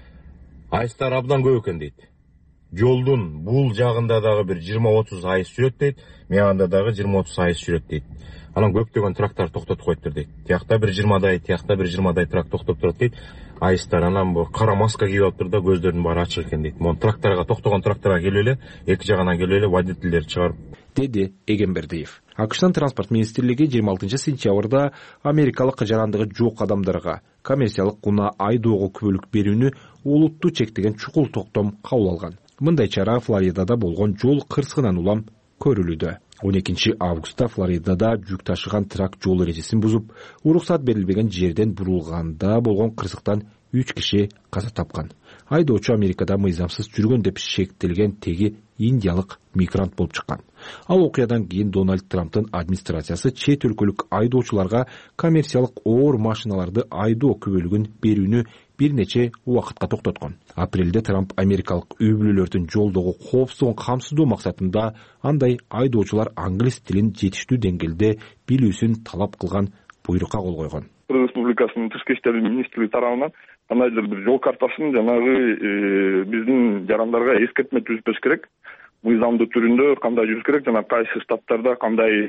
айыстар абдан көп экен дейт. Жолдун бул жагында дагы бир жыйырма отуз айыс жүрөт дейт, мяганда дагы жыйырма отуз айыс жүрөт дейт. Анан көптөгөн трактар токтотуп коюптур дейт. Тиякта бир жыйырмадай, тиякта бир жыйырмадай трак токтоп турат дейт. Айыстар анан бу кара маска кийип алыптыр да, көздөрүнүн баары ачык экен дейт. Монун тракторго токтогон тракторго келип эле, эки жагынан келип эле водительдер чыгарып, деди Эгембердиев. АКШтын транспорт министрлиги жыйырма алтынчы сентябрда америкалык жарандыгы жок адамдарга коммерциялык гуна айдоого күбөлүк берүүнү олуттуу чектеген чукул токтом кабыл алган. Мындай чара Флоридада болгон жол кырсыгынан улам көрүлүүдө. он экинчи августта Флоридада жүк ташыган трак жол эрежесин бузуп, уруксат берилбеген жерден бурулганда болгон кырсыктан үч киши каза тапкан. Айдоочу Америкада мыйзамсыз жүргөн деп шектелген теги индиялык мигрант болуп чыккан. Ал окуядан кийин Дональд Трамптын администрациясы чет өлкөлүк айдоочуларга коммерциялык оор машиналарды айдоо күбөлүгүн берүүнү бир нече убакытка токтоткон. Апрелде Трамп америкалык үй бүлөлөрдүн жолдогу коопсуздугун камсыздоо максатында андай айдоочулар англис тилин жетиштүү деңгээлде билүүсүн талап кылган буйрукка кол койгон. Кыргыз Республикасынын тышкы иштер министрлиги тарабынан кандайдыр бир жол картасын жанагы биздин жарандарга эскертме түзүпөз керек. Мыйзамдуу түрүндө кандай жүрүш керек жана кайсы штаттарда кандай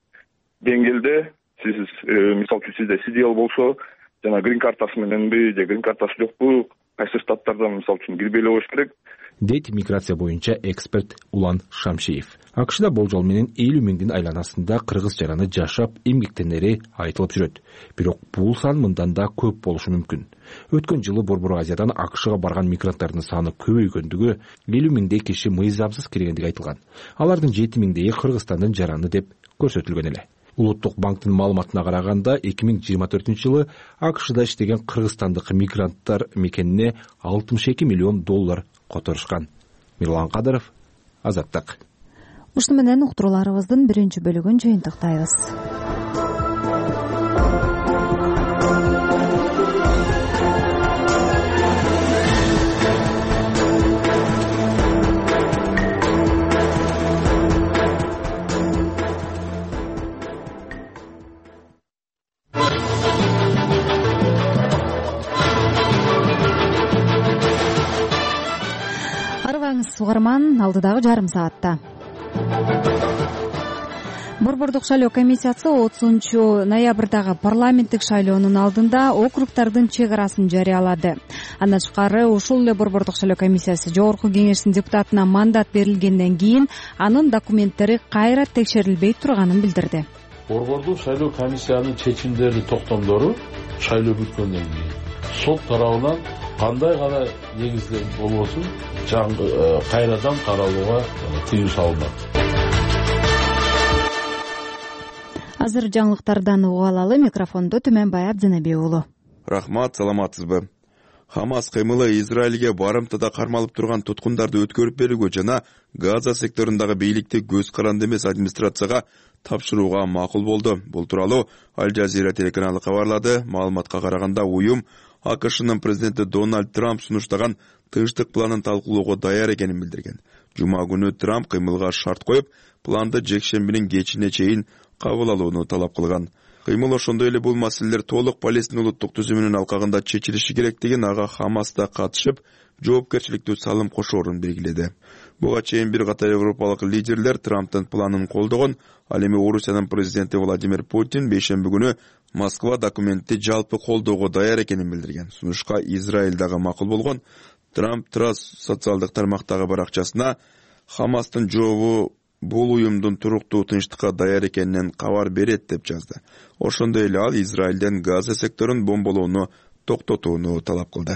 деңгээлде сиз мисалы үчүн сизде Си Ди Эл болсо жана грин картасы мененби же грин картасы жокпу, кайсы штаттарда мисалы үчүн кирбей эле коюш керек дейт миграция боюнча эксперт Улан Шамшиев. АКШда болжол менен элүү миңдин айланасында кыргыз жараны жашап эмгектенери айтылып жүрөт. Бирок бул сан мындан да көп болушу мүмкүн. Өткөн жылы Борбор Азиядан АКШга барган мигранттардын саны көбөйгөндүгү, элүү миңдей киши мыйзамсыз киргендиги айтылган. Алардын жети миңдейи Кыргызстандын жараны деп көрсөтүлгөн эле. Улуттук банктын маалыматына караганда эки миң жыйырма төртүнчү жылы АКШда иштеген кыргызстандык мигранттар мекенине алтымыш эки миллион доллар которушкан. Мирлан Кадыров, Азаттык. Ушуну менен уктурууларыбыздын биринчи бөлүгүн жыйынтыктайбыз. Арыбаңыз угарман, алдыдагы жарым саатта. Борбордук шайлоо комиссиясы отузунчу ноябрдагы парламенттик шайлоонун алдында округдардын чек арасын жарыялады. Андан тышкары ушул эле борбордук шайлоо комиссиясы жогорку кеңештин депутатына мандат берилгенден кийин анын документтери кайра текшерилбей турганын билдирди. Борбордук шайлоо комиссиянын чечимдери токтомдору шайлоо бүткөндөн кийин сот тарабынан кандай гана негизден болбосун кайрадан каралууга тыюу салынат. Азыр жаңылыктардан угуп алалы. Микрофондо Түмөнбай Абдинабек уулу. Рахмат, саламатсызбы? Хамас кыймылы Израилге барымтада кармалып турган туткундарды өткөрүп берүүгө жана Газа секторундагы бийликти көз каранды эмес администрацияга тапшырууга макул болду. Бул тууралуу Аль Жазира телеканалы кабарлады. Маалыматка караганда уюм АКШнын президенти Дональд Трамп сунуштаган тынчтык планын талкуулоого даяр экенин билдирген. Жума күнү Трамп кыймылга шарт коюп, планды жекшембинин кечине чейин кабыл алууну талап кылган. Кыймыл ошондой эле бул маселелер толук Палестина улуттук түзүмүнүн алкагында чечилиши керектигин, ага Хамас да катышып, жоопкерчиликтүү салым кошоорун белгиледи. Буга чейин бир катар европалык лидерлер Трамптын планын колдогон. Ал эми Орусиянын президенти Владимир Путин бейшемби күнү Москва документти жалпы колдоого даяр экенин билдирген. Сунушка Израиль дагы макул болгон. Трамп Трас социалдык тармактагы баракчасына Хамастын жообу бул уюмдун туруктуу тынчтыкка даяр экенинен кабар берет деп жазды. Ошондой эле ал Израилден Газа секторун бомболоону токтотууну талап кылды.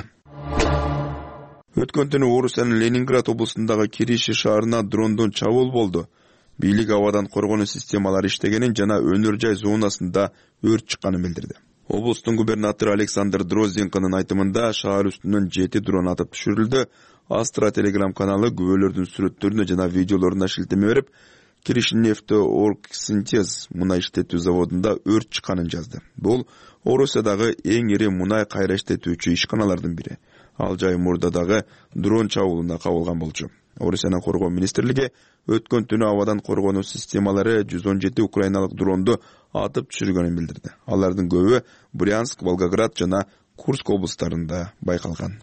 Өткөн түнү Орусиянын Ленинград облусундагы Кириши шаарына дрондон чабуул болду. Бийлик абадан коргонуу системалары иштегенин жана өнөр жай зонасында өрт чыкканын билдирди. Облустун губернатору Александр Дрозденконун айтымында шаар үстүнөн жети дрон атып түшүрүлдү. Астра телеграм каналы күбөлөрдүн сүрөттөрүнө жана видеолоруна шилтеме берип, Киришнефть Оргсинтез мунай иштетүү заводунда өрт чыкканын жазды. Бул Орусиядагы эң ири мунай кайра иштетүүчү ишканалардын бири. Ал жай мурдадагы дрон чабуулуна кабылган болчу. Орусиянын коргоо министрлиги өткөн түнү абадан коргонуу системалары жүз он жети украиналык дронду атып түшүргөнүн билдирди. Алардын көбү Брянск, Волгоград жана Курск облустарында байкалган.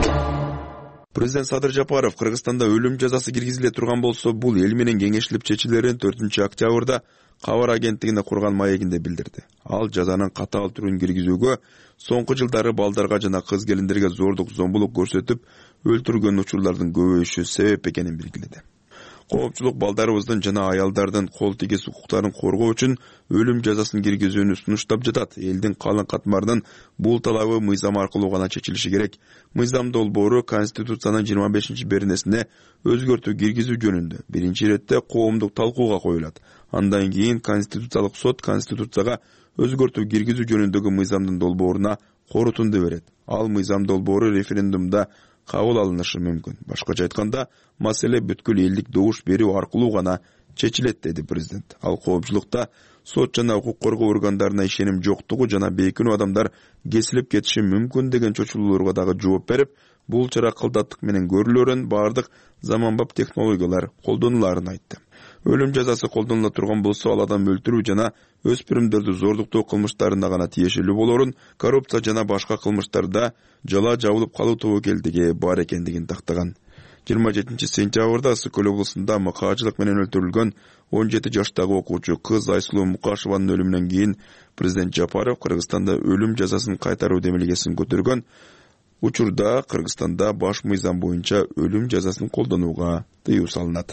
Президент Садыр Жапаров Кыргызстанда өлүм жазасы киргизиле турган болсо, бул эл менен кеңешилип чечилерин төртүнчү октябрда кабар агенттигине курган маегинде билдирди. Ал жазанын катаал түрүн киргизүүгө, соңку жылдары балдарга жана кыз келиндерге зордук зомбулук көрсөтүп өлтүргөн учурлардын көбөйүшү себеп экенин белгиледи. Коопчулук балдарыбыздын жана аялдардын кол тигиз укуктарын коргоо үчүн өлүм жазасын киргизүүнү сунуштап жатат. Элдин калың катмарынын бул талабы мыйзам аркылуу гана чечилиши керек. Мыйзам долбоору Конституциянын жыйырма бешинчи беренесине өзгөртүү киргизүү жөнүндө биринчи иретте коомдук талкууга коюлат. Андан кийин Конституциялык сот Конституцияга өзгөртүү киргизүү жөнүндөгү мыйзамдын долбооруна корутунду берет. Ал мыйзам долбоору референдумда кабыл алынышы мүмкүн. Башкача айтканда, маселе бүткүл элдик добуш берүү аркылуу гана чечилет, деди президент. Ал коопчулукта сот жана укук коргоо органдарына ишеним жоктугу жана бейкүнүү адамдар кесилип кетиши мүмкүн деген чочулууларга дагы жооп берип, бул чара кылдаттык менен көрүлөрүн, бардык заманбап технологиялар колдонуларын айтты. Өлүм жазасы колдонула турган болсо, ал адам өлтүрүү жана өспүрүмдөрдү зордуктоо кылмыштарына гана тиешелүү болорун, коррупция жана башка кылмыштарда жала жабылып калуу тобокелдиги бар экендигин тактаган. жыйырма жетинчи сентябрда Ысык Көл облусунда макаачылык менен өлтүрүлгөн он жети жаштагы окуучу кыз Айсулуу Мукашеванын өлүмүнөн кийин президент Жапаров Кыргызстанда өлүм жазасын кайтаруу демилгесин көтөргөн. Учурда Кыргызстанда баш мыйзам боюнча өлүм жазасын колдонууга тыюу салынат.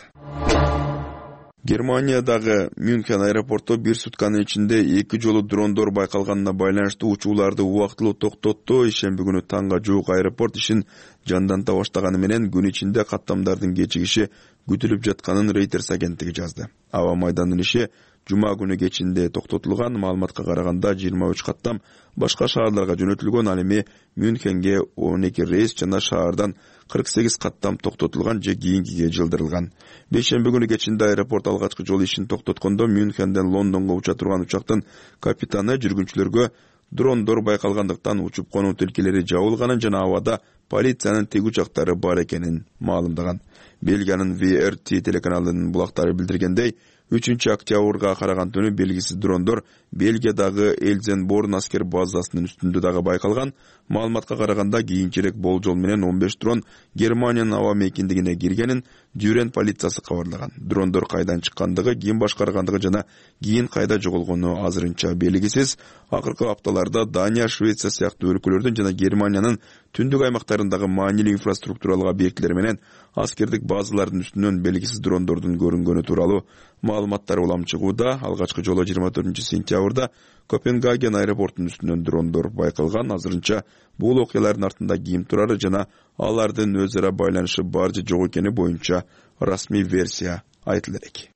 Германиядагы Мюнхен аэропорту бир сутканын ичинде эки жолу дрондор байкалганына байланыштуу учууларды убактылуу токтотту. Ишемби күнү таңга жуук аэропорт ишин жанданта баштаганы менен күн ичинде каттамдардын кечигиши күтүлүп жатканын Reuters агенттиги жазды. Аба майданынын иши жума күнү кечинде токтотулган. Маалыматка караганда жыйырма үч каттам башка шаарларга жөнөтүлгөн. Ал эми Мюнхенге он эки рейс жана шаардан кырк сегиз каттам токтотулган же кийинкиге жылдырылган. Бейшемби күнү кечинде аэропорт алгачкы жолу ишин токтоткондо Мюнхенден Лондонго уча турган учактын капитаны жүргүнчүлөргө дрондор байкалгандыктан учуп конуу тилкелери жабылганын жана абада полициянын тик учактары бар экенин маалымдаган. Бельгиянын ви эр ти телеканалынын булактары билдиргендей, үчүнчү октябрга караган түнү белгисиз дрондор Бельгиядагы Эльзенборн аскер базасынын үстүндө дагы байкалган. Маалыматка караганда кийинчерээк болжол менен он беш дрон Германиянын аба мейкиндигине киргенин Дюрен полициясы кабарлаган. Дрондор кайдан чыккандыгы, ким башкаргандыгы жана кийин кайда жоголгону азырынча белгисиз. Акыркы апталарда Дания, Швеция сыяктуу өлкөлөрдүн жана Германиянын түндүк аймактарындагы маанилүү инфраструктуралык объектилер менен аскердик базалардын үстүнөн белгисиз дрондордун көрүнгөнү тууралуу маалыматтар улам чыгууда. Алгачкы жолу жыйырма төртүнчү сентябрда Копенгаген аэропортунун үстүнөн дрондор байкалган. Азырынча бул окуялардын артында ким турары жана алардын өз ара байланышы бар же жок экени боюнча расмий версия айтылыр элек.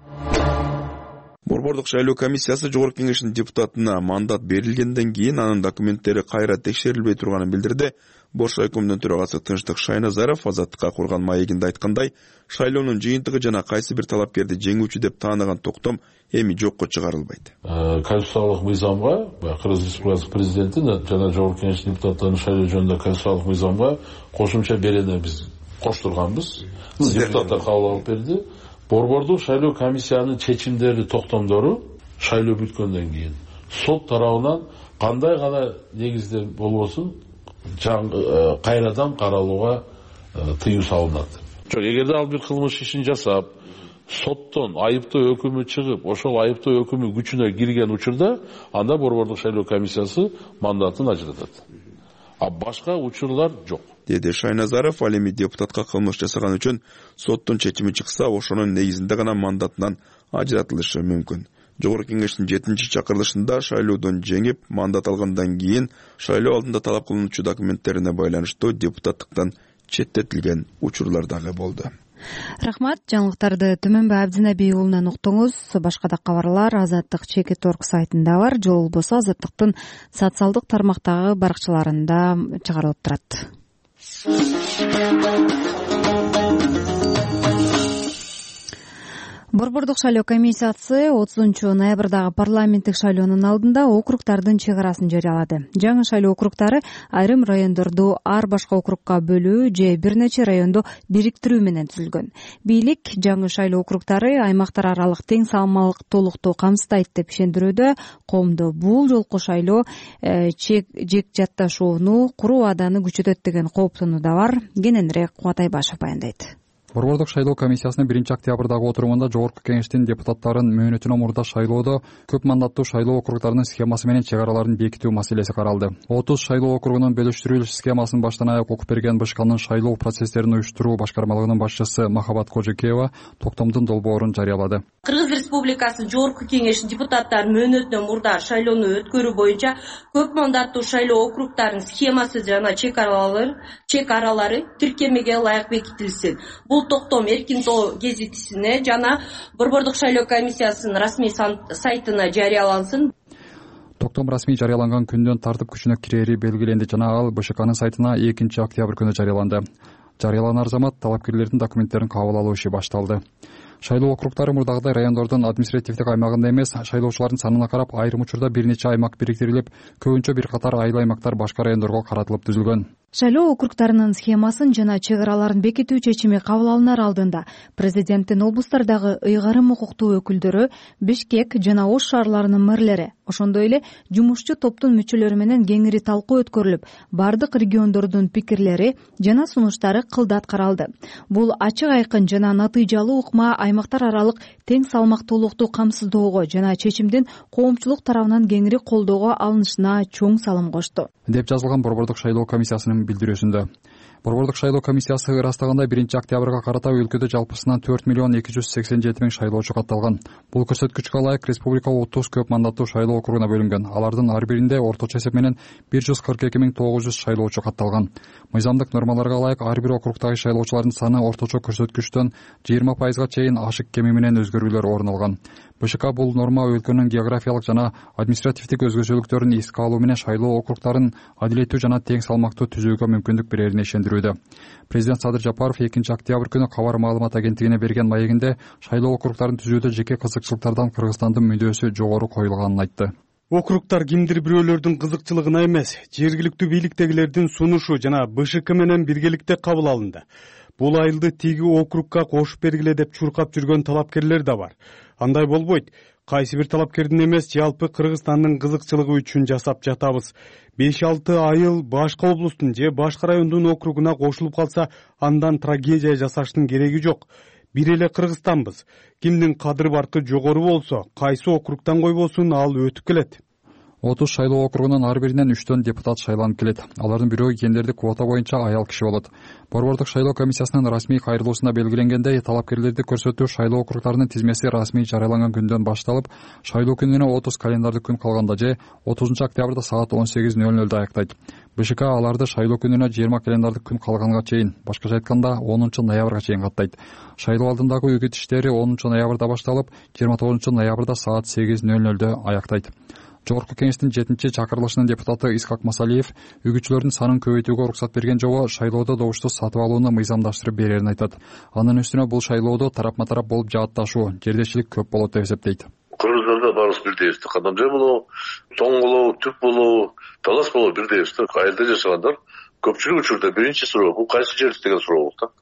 Борбордук шайлоо комиссиясы Жогорку Кеңештин депутатына мандат берилгенден кийин анын документтери кайра текшерилбей турганын билдирди. Бош райкомдун төрагасы Тынчтык Шайназаров Азаттыкка курган маегинде айткандай, шайлоонун жыйынтыгы жана кайсы бир талапкерди жеңүүчү деп тааныган токтом эми жокко чыгарылбайт. Конституциялык мыйзамга, Кыргыз Республикасы президенти жана Жогорку Кеңештин депутаттарынын шайлоо жөнүндө конституциялык мыйзамга кошумча берени биз коштурганбыз. Депутаттар кабыл алып берди. Борбордук шайлоо комиссиянын чечимдери, токтомдору шайлоо бүткөндөн кийин сот тарабынан кандай гана негизде болбосун кайрадан каралууга тыюу салынат. Жок, эгерде ал бир кылмыш ишин жасап, соттон айыптоо өкүмү чыгып, ошол айыптоо өкүмү күчүнө кирген учурда, анда борбордук шайлоо комиссиясы мандатын ажыратат. А башка учурлар жок, деди Шайназаров. Ал эми депутатка кылмыш жасаган үчүн соттун чечими чыкса, ошонун негизинде гана мандатынан ажыратылышы мүмкүн. Жогорку Кеңештин жетинчи чакырылышында шайлоодон жеңип, мандат алгандан кийин шайлоо алдында талап кылынуучу документтерине байланыштуу депутаттыктан четтетилген учурлар дагы болду. Рахмат. Жаңылыктарды Түмөнбай Абдинаби уулунан уктуңуз. Башка да кабарлар Азаттык чекит точка орг сайтында бар. Жол болбосо Азаттыктын социалдык тармактагы баракчаларында чыгарылып турат. Борбордук шайлоо комиссиясы отузунчу ноябрдагы парламенттик шайлоонун алдында округдардын чек арасын жарыялады. Жаңы шайлоо округдары айрым райондорду ар башка округга бөлүү же бир нече районду бириктирүү менен түзүлгөн. Бийлик жаңы шайлоо округдары аймактар аралык тең салмактуулукту камсыздайт деп ишендирүүдө. Коомдо бул жолку шайлоо чек жек жатташууну куруу абаданы күчөтөт деген кооптонуу да бар. Кененирээк Кубат Айбашев баяндайт. Борбордук шайлоо комиссиясынын биринчи октябрдагы отурумунда Жогорку Кеңештин депутаттарын мөөнөтүнөн мурда шайлоодо көп мандаттуу шайлоо округдарынын схемасы менен чек араларын бекитүү маселеси каралды. отуз шайлоо округунун бөлүштүрүлүш схемасын баштан аяк окуп берген БШКнын шайлоо процесстерин уюштуруу башкармалыгынын башчысы Махабат Кожекеева токтомдун долбоорун жарыялады. Кыргыз Республикасы Жогорку Кеңеш депутаттары мөөнөтүнөн мурда шайлоону өткөрүү боюнча көп мандаттуу шайлоо округдарынын схемасы жана чек аралары чек аралары тиркемеге ылайык бекитилсин. Бул токтом эркин тоо гезитисине жана Борбордук шайлоо комиссиясынын расмий сайтына жарыялансын. Токтом расмий жарыяланган күндөн тартып күчүнө кирери белгиленди жана ал БШКнын сайтына экинчи октябрь күнү жарыяланды. Жарыяланар замат талапкерлердин документтерин кабыл алуу иши башталды. Шайлоо округдары мурдагыдай райондордун административдик аймагында эмес, шайлоочулардын санына карап айрым учурда бир нече аймак бириктирилип, көбүнчө бир катар айыл аймактар башка райондорго каратылып түзүлгөн. Шайлоо округдарынын схемасын жана чек араларын бекитүү чечими кабыл алынар алдында президенттин облустардагы ыйгарым укуктуу өкүлдөрү, Бишкек жана Ош шаарларынын мэрлери, ошондой эле жумушчу топтун мүчөлөрү менен кеңири талкуу өткөрүлүп, бардык региондордун пикирлери жана сунуштары кылдат каралды. Бул ачык айкын жана натыйжалуу ыкма аймактар аралык тең салмактуулукту камсыздоого жана чечимдин коомчулук тарабынан кеңири колдоого алынышына чоң салым кошту, деп жазылган Борбордук шайлоо комиссиясынын өткөрүлгөнүн билдирүүсүндө. Борбордук шайлоо комиссиясы ырастагандай биринчи октябрга карата өлкөдө жалпысынан төрт миллион эки жүз сексен жети миң шайлоочу катталган. Бул көрсөткүчкө ылайык республика отуз көп мандаттуу шайлоо округуна бөлүнгөн. Алардын ар биринде орточо эсеп менен бир жүз кырк эки миң тогуз жүз шайлоочу катталган. Мыйзамдык нормаларга ылайык ар бир округдагы шайлоочулардын саны орточо көрсөткүчтөн жыйырма пайызга чейин ашык кеми менен өзгөрүүлөр орун алган. БШК бул норма өлкөнүн географиялык жана административдик өзгөчөлүктөрүн эске алуу менен шайлоо округдарын адилеттүү жана тең салмактуу түзүүгө мүмкүндүк берерине ишендирүүдө. Президент Садыр Жапаров экинчи октябрь күнү кабар маалымат агенттигине берген маегинде шайлоо округдарын түзүүдө жеке кызыкчылыктардан Кыргызстандын мүндөсү жогору коюлганын айтты. Округтар кимдир бирөөлөрдүн кызыкчылыгына эмес, жергиликтүү бийликтегилердин сунушу жана БШК менен биргеликте кабыл алынды. Бул айылды тиги округга кошуп бергиле деп чуркап жүргөн талапкерлер да бар. Андай болбойт. Кайсы бир талапкердин эмес, жалпы Кыргызстандын кызыкчылыгы үчүн жасап жатабыз. беш алты айыл башка облустун же башка райондун округуна кошулуп калса, андан трагедия жасаштын кереги жок. Бир эле Кыргызстанбыз. Кимдин кадыр баркы жогору болсо, кайсы округтан койбосун, ал өтүп келет. отуз шайлоо округунун ар биринен үчтөн депутат шайланып келет. Алардын бирөө гендердик квота боюнча аял киши болот. Борбордук шайлоо комиссиясынын расмий кайрылуусунда белгиленгендей, талапкерлерди көрсөтүү шайлоо округдарынын тизмеси расмий жарыяланган күндөн башталып, шайлоо күнүнө отуз календардык күн калганда же отузунчу октябрда саат он сегиз нөл нөлдө аяктайт. БШК аларды шайлоо күнүнө жыйырма календардык күн калганга чейин, башкача айтканда онунчу ноябрга чейин каттайт. Шайлоо алдындагы үгүт иштери онунчу ноябрда башталып, жыйырма тогузунчу ноябрда саат сегиз нөл нөлдө аяктайт. Жогорку кеңештин жетинчи чакырылышынын депутаты Искак Масалиев үгүтчүлөрдүн санын көбөйтүүгө уруксат берген жобо шайлоодо добушту сатып алууну мыйзамдаштырып берерин айтат. Анын үстүнө бул шайлоодо тарапма тарап болуп жаатташуу, жердешчилик көп болот деп эсептейт. Кыргыздарда баарыбыз бирдейбиз. Кадамжай болобу, тоң болобу, түп болобу, талас болобу бирдейбиз. Айылда жашагандар көпчүлүк учурда биринчи суроо бул кайсы жерибиз деген суроо болот да.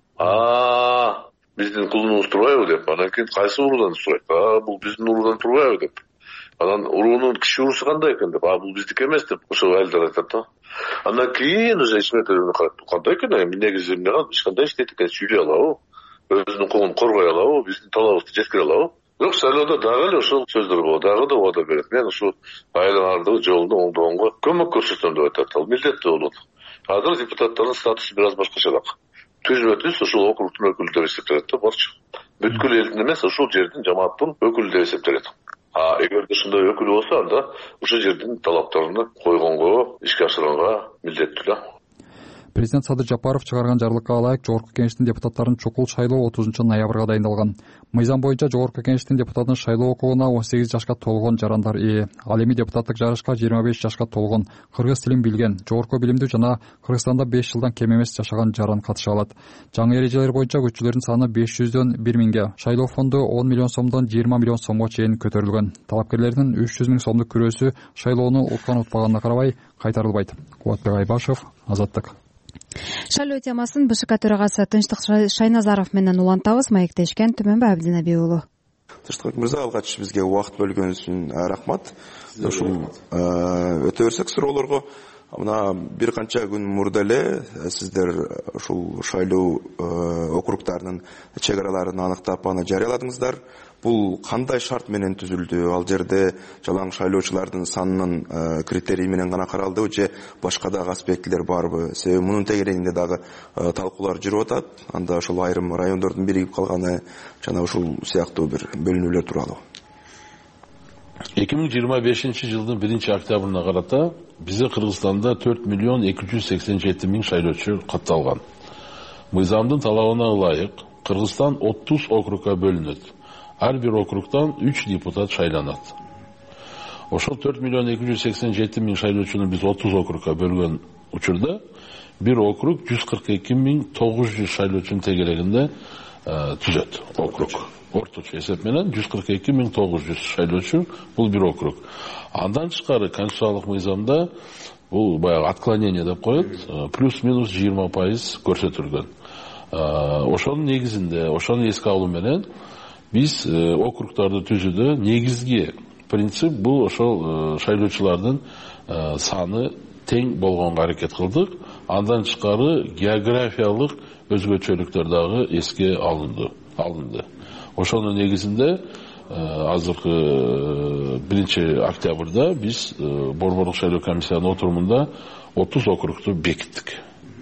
А, биздин кулунубуз турбайбы деп, анан кийин кайсы уруудан сурайт. А, бул биздин уруудан турбайбы деп. Анан уруунун киши уруусу кандай экен деп, а бул биздики эмес деп ошол айылдар айтат да. Андан кийин уже ичмектерине карап, кандай экен, эми негизи эмне эч кандай иштейт экен, сүйлөй алабы, өзүнүн укугун коргой алабы, биздин талабыбызды жеткире алабы. Бирок шайлоодо дагы эле ошол сөздөр болот, дагы да убада берет. Мен ушу айлаңардагы жолду оңдогонго көмөк көрсөтөм деп айтат. Ал милдеттүү болот. Азыр депутаттардын статусу бир аз башкачараак. Түзмөтүбүз ушул округдун өкүлү деп эсептелет да, барчы. Бүткүл элдин эмес, ушул жердин жамааттын өкүлү деп эсептелет. А эгерде ушундай өкүл болсо, анда ушул жердин талаптарын койгонго, ишке ашырганга милдеттүү да. Президент Садыр Жапаров чыгарган жарлыкка ылайык жогорку кеңештин депутаттарын чукул шайлоо отузунчу ноябрга дайындалган. Мыйзам боюнча жогорку кеңештин депутатын шайлоо окугуна он сегиз жашка толгон жарандар ээ. Ал эми депутаттык жарышка жыйырма беш жашка толгон, кыргыз тилин билген, жогорку билимдүү жана Кыргызстанда беш жылдан кем эмес жашаган жаран катыша алат. Жаңы эрежелер боюнча күччүлөрдүн саны беш жүздөн бир миңге, шайлоо фонду он миллион сомдон жыйырма миллион сомго чейин көтөрүлгөн. Талапкерлердин үч жүз миң сомдук күрөөсү шайлоону уткан утпаганына карабай кайтарылбайт. Кубатбек Айбашев, Азаттык. Шайлоо темасын БШК төрагасы Тынчтык Шайназаров менен улантабыз. Маектешкен Түмөнбай Абдинабиулу. Тынчтык мырза, алгач бизге убакыт бөлгөнүңүз үчүн рахмат. Ушул өтө берсек суроолорго, мына бир канча күн мурда эле сиздер ушул шайлоо округтарынын чек араларын аныктап аны жарыяладыңыздар. Бул кандай шарт менен түзүлдү? Ал жерде жалаң шайлоочулардын санынын критерийи менен гана каралдыбы же башка дагы аспектилер барбы? Себеби мунун тегерегинде дагы талкуулар жүрүп атат. Анда ошол айрым райондордун биригип калганы жана ушул сыяктуу бир бөлүнүүлөр тууралуу. эки миң жыйырма бешинчи жылдын биринчи октябрына карата бизде Кыргызстанда төрт миллион эки жүз сексен жети миң шайлоочу катталган. Мыйзамдын талабына ылайык Кыргызстан отуз округга бөлүнөт. Ар бир округтан үч депутат шайланат. Ошол төрт миллион эки жүз сексен жети миң шайлоочуну биз отуз округга бөлгөн учурда бир округ жүз кырк эки миң тогуз жүз шайлоочунун тегерегинде түзөт. Округ орточо эсеп менен жүз кырк эки миң тогуз жүз шайлоочу бул бир округ. Андан тышкары конституциялык мыйзамда бул баягы отклонение деп коет, плюс-минус жыйырма пайыз көрсөтүлгөн. Ошонун негизинде, ошону эске алуу менен биз округтарды түзүүдө негизги принцип бул ошол шайлоочулардын саны тең болгонго аракет кылдык. Андан тышкары географиялык өзгөчөлүктөр дагы эске алынды. алынды. Ошонун негизинде азыркы биринчи октябрда биз Борбордук шайлоо комиссиянын отурумунда отуз округду бекиттик.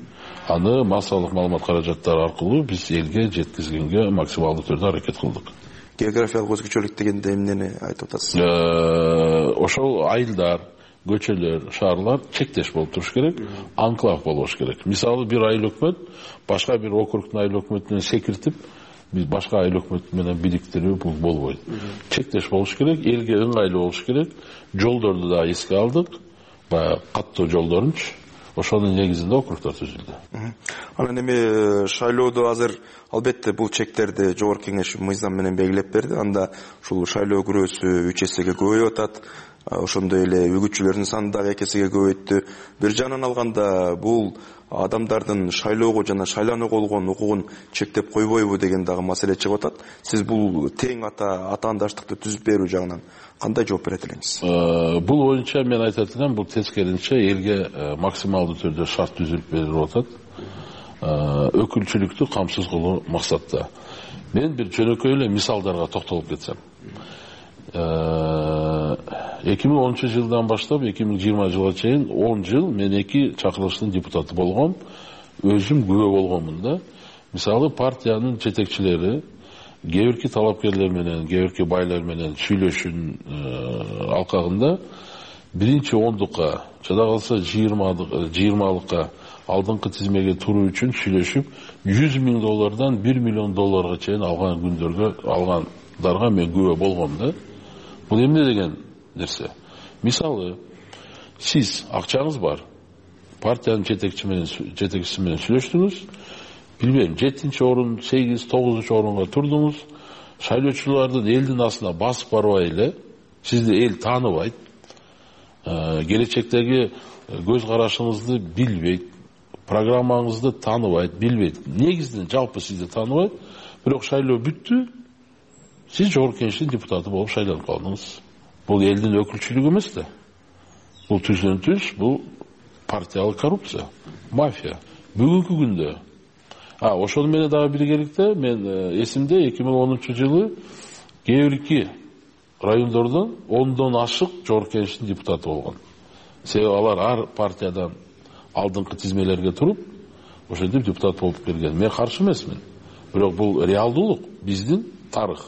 аны массалык маалымат каражаттары аркылуу биз элге жеткизгенге максималдуу түрдө аракет кылдык. Географиялык өзгөчөлүк дегенде эмнени айтып атасыз? Ошол айылдар, көчөлөр, шаарлар чектеш болуп туруш керек, анклав болуш керек. Мисалы бир айыл өкмөт башка бир округдун айыл өкмөтүнөн секиртип, биз башка айыл өкмөтү менен бириктирүү бул болбойт. Чектеш болуш керек, элге ыңгайлуу болуш керек. Жолдорду да эске алдык, баягы каттуу жолдорунчу. Ошонун негизинде округтар түзүлдү. Анан эми шайлоодо азыр албетте бул чектерди жогорку кеңеш мыйзам менен белгилеп берди. Анда ушул шайлоо күрөөсү үч эсеге көбөйүп атат. Ошондой эле үгүтчүлөрдүн саны дагы эки эсеге көбөйттү. Бир жагынан алганда бул адамдардын шайлоого жана шайланууга болгон укугун чектеп койбойбу деген дагы маселе чыгып атат. Сиз бул тең ата атаандаштыкты түзүп берүү жагынан кандай жооп берет элеңиз? Бул боюнча мен айтат элем, бул тескерисинче элге максималдуу түрдө шарт түзүлүп берилип атат. Өкүлчүлүктү камсыз кылуу максатта. Мен бир жөнөкөй эле мисалдарга токтолуп кетсем. эки миң онунчу жылдан баштап эки миң жыйырма жылга чейин он жыл мен эки чакырылыштын депутаты болгом, өзүм күбө болгоммун да. Мисалы партиянын жетекчилери кээ бирки талапкерлер менен, кээ бирки байлар менен сүйлөшүүнүн алкагында биринчи ондукка, жада калса жыйырмалыкка алдыңкы тизмеге туруу үчүн сүйлөшүп, жүз миң доллардан бир миллион долларга чейин алган күндөргө алгандарга мен күбө болгом да. Бул эмне деген нерсе? Мисалы, сиз акчаңыз бар, партиянын жетекчиси менен жетекчиси менен сүйлөштүңүз, билбейм, жетинчи орун, сегиз, тогузунчу орунга турдуңуз, шайлоочулардын элдин астына басып барбай эле, сизди эл тааныбайт, келечектеги көз карашыңызды билбейт, программаңызды тааныбайт, билбейт. Негизден жалпы сизди тааныбайт, бирок шайлоо бүттү, сиз жогорку кеңештин депутаты болуп шайланып калдыңыз. Бул элдин өкүлчүлүгү эмес да. Бул түздөн түз, бул партиялык коррупция, мафия. Бүгүнкү күндө А, ошону менен дагы биргеликте мен эсимде эки миң онунчу жылы кээ бирки райондордон ондон ашык жогорку кеңештин депутаты болгон. Себеби алар ар партиядан алдыңкы тизмелерге туруп, ошентип депутат болуп келген. Мен каршы эмесмин. Бирок бул реалдуулук, биздин тарых.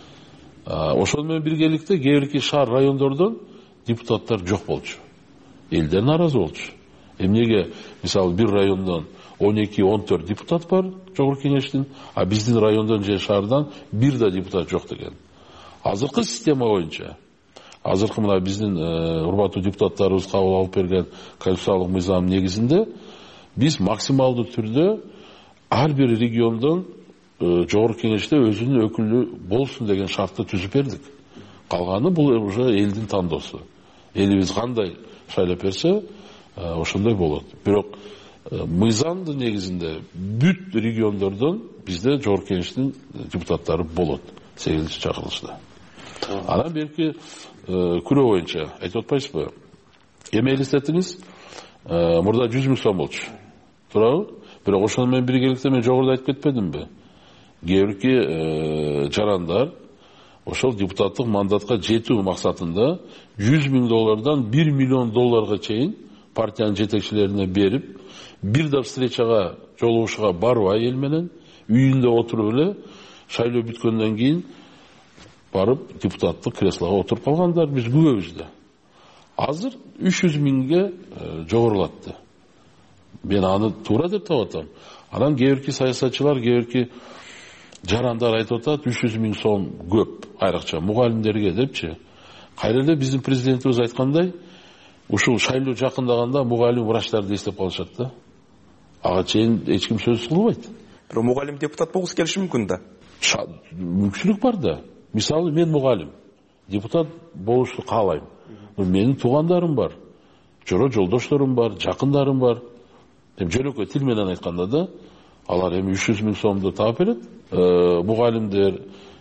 Ошону менен биргеликте кээ бирки шаар райондордон депутаттар жок болчу. Элдер наразы болчу. Эмнеге, мисалы, бир райондон он эки он төрт депутат бар жогорку кеңештин, а биздин райондон же шаардан бир да депутат жок деген. Азыркы система боюнча, азыркы мына биздин урматтуу депутаттарыбыз кабыл алып берген конституциялык мыйзам негизинде биз максималдуу түрдө ар бир региондон жогорку кеңеште өзүнүн өкүлү болсун деген шартты түзүп бердик. Калганы бул уже элдин тандоосу. Элибиз кандай шайлап берсе, ошондой болот. Бирок мыйзамдын негизинде бүт региондордон бизде жогорку кеңештин депутаттары болот сегизинчи чакырылышта. Анан берки күрөө боюнча айтып атпайсызбы? Эми элестетиңиз, мурда жүз миң сом болчу. Туурабы? Бирок ошону менен биргеликте мен жогоруда айтып кетпедимби? Кээ бирки жарандар ошол депутаттык мандатка жетүү максатында жүз миң доллардан бир миллион долларга чейин партиянын жетекчилерине берип, бир да встречага жолугушууга барбай эл менен үйүндө отуруп эле шайлоо бүткөндөн кийин барып депутаттык креслого отуруп калгандар биз күбөбүз да. Азыр үч жүз миңге жогорулатты. Мен аны туура деп таап атам. Анан кээ бирки саясатчылар, кээ бирки жарандар айтып атат, үч жүз миң сом көп, айрыкча мугалимдерге депчи. Кайра эле биздин президентибиз айткандай, ушул шайлоо жакындаганда мугалим врачтарды эстеп калышат да. Ага чейин эч ким сөз кылбайт. Бирок мугалим депутат болгусу келиши мүмкүн да. Мүмкүнчүлүк бар да. Мисалы мен мугалим, депутат болушту каалайм. Менин туугандарым бар, жора жолдошторум бар, жакындарым бар. Эми жөнөкөй тил менен айтканда да, алар эми үч жүз миң сомду таап берет. Мугалимдер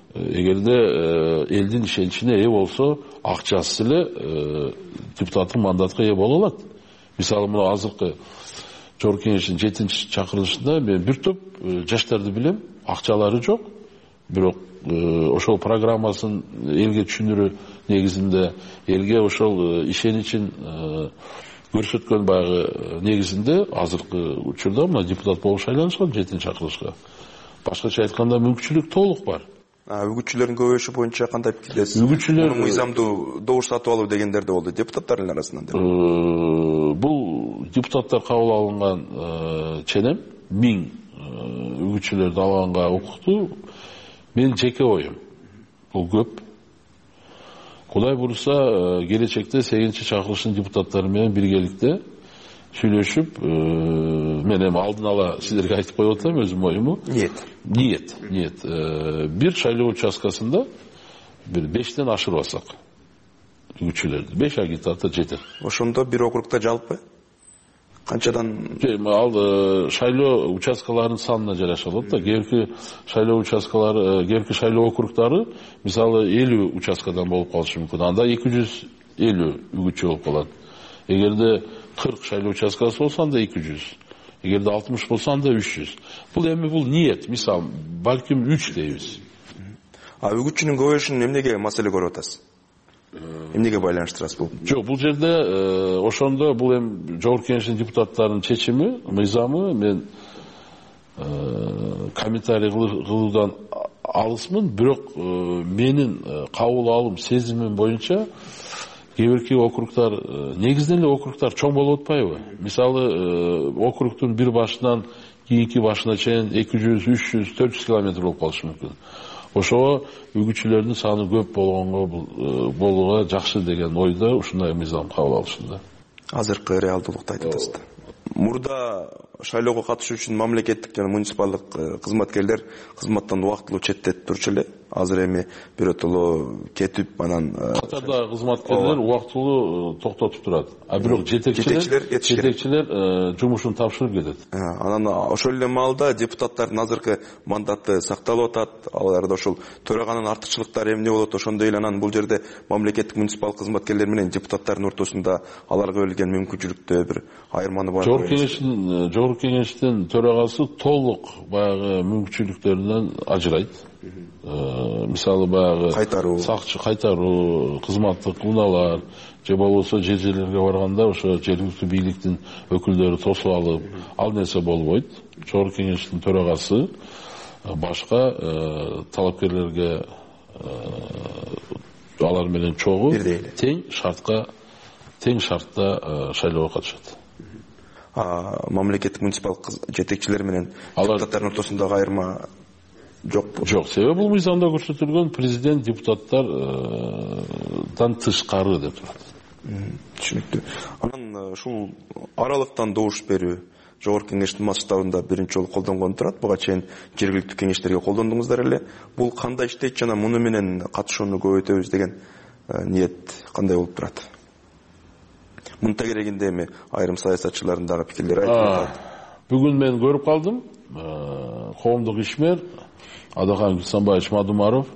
эгерде элдин ишеничине ээ болсо, акчасыз эле депутаттык мандатка ээ боло алат. Мисалы мына азыркы жогорку кеңештин жетинчи чакырылышында мен бир топ жаштарды билем, акчалары жок, бирок ошол программасын элге түшүндүрүү негизинде элге ошол ишеничин көрсөткөн баягы негизинде азыркы учурда мына депутат болуп шайланышкан жетинчи чакырылышка. Башкача айтканда мүмкүнчүлүк толук бар. Үгүтчүлөрдүн көбөйүшү боюнча кандай пикирдесиз? Үгүтчүлөр мыйзамдуу добуш сатып алуу дегендер да болду депутаттардын арасынан. Бул депутаттар кабыл алынган ченем миң үгүтчүлөрдү алганга укуктуу. Менин жеке оюм. Бул көп. Кудай буюрса, келечекте сегизинчи чакырылыштын депутаттары менен биргеликте сүйлөшүп, мен эми алдын ала сиздерге айтып коюп атам өзүм оюму. Ниет. Ниет, ниет. Бир шайлоо участкасында бир бештен ашырбасак үгүтчүлөрдү. беш агитатор жетет. Ошондо бир округда жалпы канчадан? Ал шайлоо участкаларынын санына жараша болот да. Кээки шайлоо участкалары, кээки шайлоо округдары мисалы элүү участкадан болуп калышы мүмкүн. Анда эки жүз элүү үгүтчү болуп калат. Эгерде кырк шайлоо участкасы болсо анда эки жүз. Эгерде алтымыш болсо анда үч жүз. Бул эми бул ниет. Мисалы, балким үч дейбиз. А үгүтчүнүн көбөйүшүн эмнеге маселе көрүп атасыз? Эмнеге байланыштырасыз бул? Жок, бул жерде ошондо бул эми Жогорку Кеңештин депутаттарынын чечими, мыйзамы, мен комментарий кылуудан алысмын, бирок менин кабыл алым, сезимим боюнча кээ-бирки округдар, негизинен эле округдар чоң болуп атпайбы? Мисалы, округдун бир башынан кийинки башына чейин эки жүз, үч жүз, төрт жүз километр болуп калышы мүмкүн. Ошого үгүтчүлөрдүн саны көп болгонго болууга жакшы деген ойдо ушундай мыйзам кабыл алышында. Азыркы реалдуулукту айтып атасыздар. Мурда шайлоого катышуу үчүн мамлекеттик жана муниципалдык кызматкерлер кызматтан убактылуу четтетип турчу эле. Азыр эми биротоло кетип, анан катарда кызматкерлер убактылуу токтотуп турат. А бирок жетекчилер жетекчилер жумушун тапшырып кетет. Анан ошол эле маалда депутаттардын азыркы мандаты сакталып атат. Аларда ошол төраганын артыкчылыктары эмне болот? Ошондой эле анан бул жерде мамлекеттик муниципал кызматкерлер менен депутаттардын ортосунда аларга берилген мүмкүнчүлүктө бир айырманы бар. Жогорку Кеңештин Жогорку Кеңештин төрагасы толук баягы мүмкүнчүлүктөрүнөн ажырайт. Мисалы баягы кайтаруу, сакчы кайтаруу, кызматтык унаалар, же болбосо жер жерлерге барганда ошо жергиликтүү бийликтин өкүлдөрү тосуп алып, ал нерсе болбойт. Жогорку Кеңештин төрагасы башка талапкерлерге алар менен чогуу тең шартка тең шартта шайлоого катышат. Мамлекеттик муниципал жетекчилер менен депутаттардын ортосундагы айырма жок. Жок, себеби бул мыйзамда көрсөтүлгөн президент депутаттардан тышкары деп турат. Түшүнүктүү. Анан ушул аралыктан добуш берүү Жогорку Кеңештин масштабында биринчи жолу колдонгон турат. Буга чейин жергиликтүү кеңештерге колдондуңуздар эле. Бул кандай иштейт жана муну менен катышууну көбөйтөбүз деген ниет кандай болуп турат? Мынта керегинде эми айрым саясатчылардын дагы пикирлери айтылат. Бүгүн мен көрүп калдым. Коомдук ишмер Адахан Гүлсанбаевич Мадумаров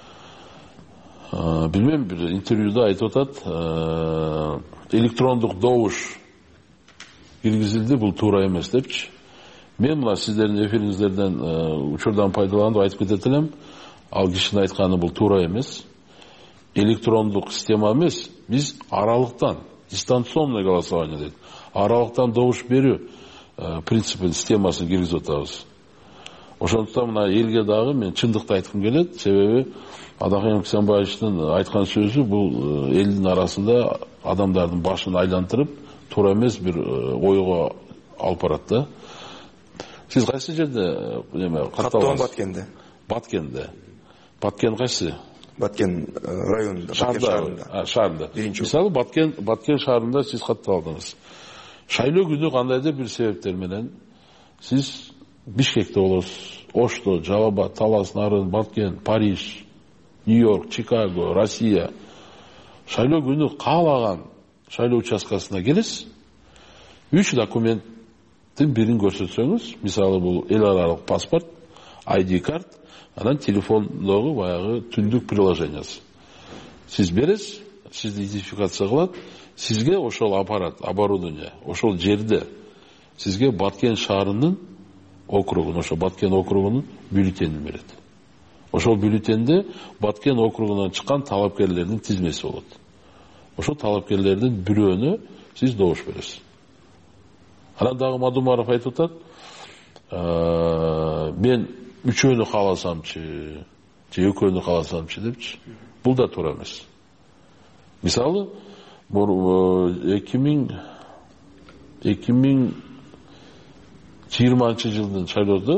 билмем бир интервьюда айтып атат, электрондук добуш киргизилди, бул туура эмес депчи. Мен мына сиздердин эфириңиздерден учурдан пайдаланып айтып кетет элем, ал кишинин айтканы бул туура эмес. Электрондук система эмес, биз аралыктан дистанционный голосование дейт. Аралыктан добуш берүү принципин системасын киргизип атабыз. Ошондуктан мына элге дагы мен чындыкты айткым келет, себеби Адахан Гүлсанбаевичтин айткан сөзү бул элдин арасында адамдардын башын айлантырып, туура эмес бир ойго алып барат да. Сиз кайсы жерде эме катталган? Баткенде. Баткенде. Баткен кайсы? Баткен районунда, шаарында. Шаарында. Мисалы Баткен Баткен шаарында сиз катталдыңыз. Шайлоо күнү кандайдыр бир себептер менен сиз Бишкекте болосуз, Ошто, Жалалабад, Талас, Нарын, Баткен, Париж, Нью-Йорк, Чикаго, Россия. Шайлоо күнү каалаган шайлоо участкасына келесиз. Үч документтин бирин көрсөтсөңүз, мисалы бул эл аралык паспорт, ай ди карт, анан телефондогу баягы түндүк приложениясы. Сиз бересиз, сизди идентификация кылат, сизге ошол аппарат, оборудование, ошол жерде сизге Баткен шаарынын округун, ошо Баткен округунун бюллетенин берет. Ошол бюллетенде Баткен округунан чыккан талапкерлердин тизмеси болот. Ошол талапкерлердин бирөөнө сиз добуш бересиз. Анан дагы Мадумаров айтып атат, мен үчөөнү кааласамчы, же экөөнү кааласамчы депчи. Бул да туура эмес. Мисалы, эки миң жыйырманчы жылдын шайлоодо,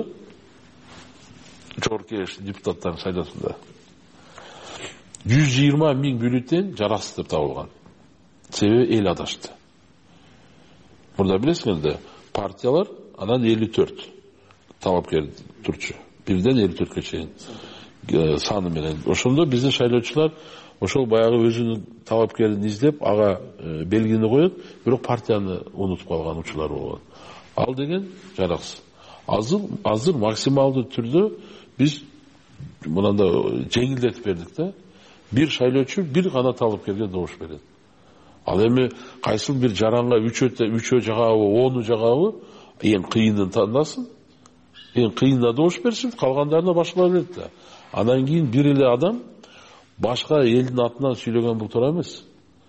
Жогорку Кеңеш депутаттарын шайлоосунда жүз жыйырма миң бюллетень жараксыз деп табылган. Себеби эл адашты. Мурда билесиңерде, партиялар анан элүү төрт талапкер турчу. Бирден элүү төрткө чейин саны менен. Ошондо биздин шайлоочулар ошол баягы өзүнүн талапкерин издеп, ага белгини коюп, бирок партияны унутуп калган учурлар болгон. Ал деген жараксыз. Азыр, азыр максималдуу түрдө биз мынанда жеңилдетип бердик да. Бир шайлоочу бир гана талапкерге добуш берет. Ал эми кайсыл бир жаранга үчөө жагабы, ону жагабы, эң кыйынын тандасын. Эң кыйынына добуш берсин, калгандарына башкалар берет да. Анан кийин бир эле адам башка элдин атынан сүйлөгөн бул туура эмес.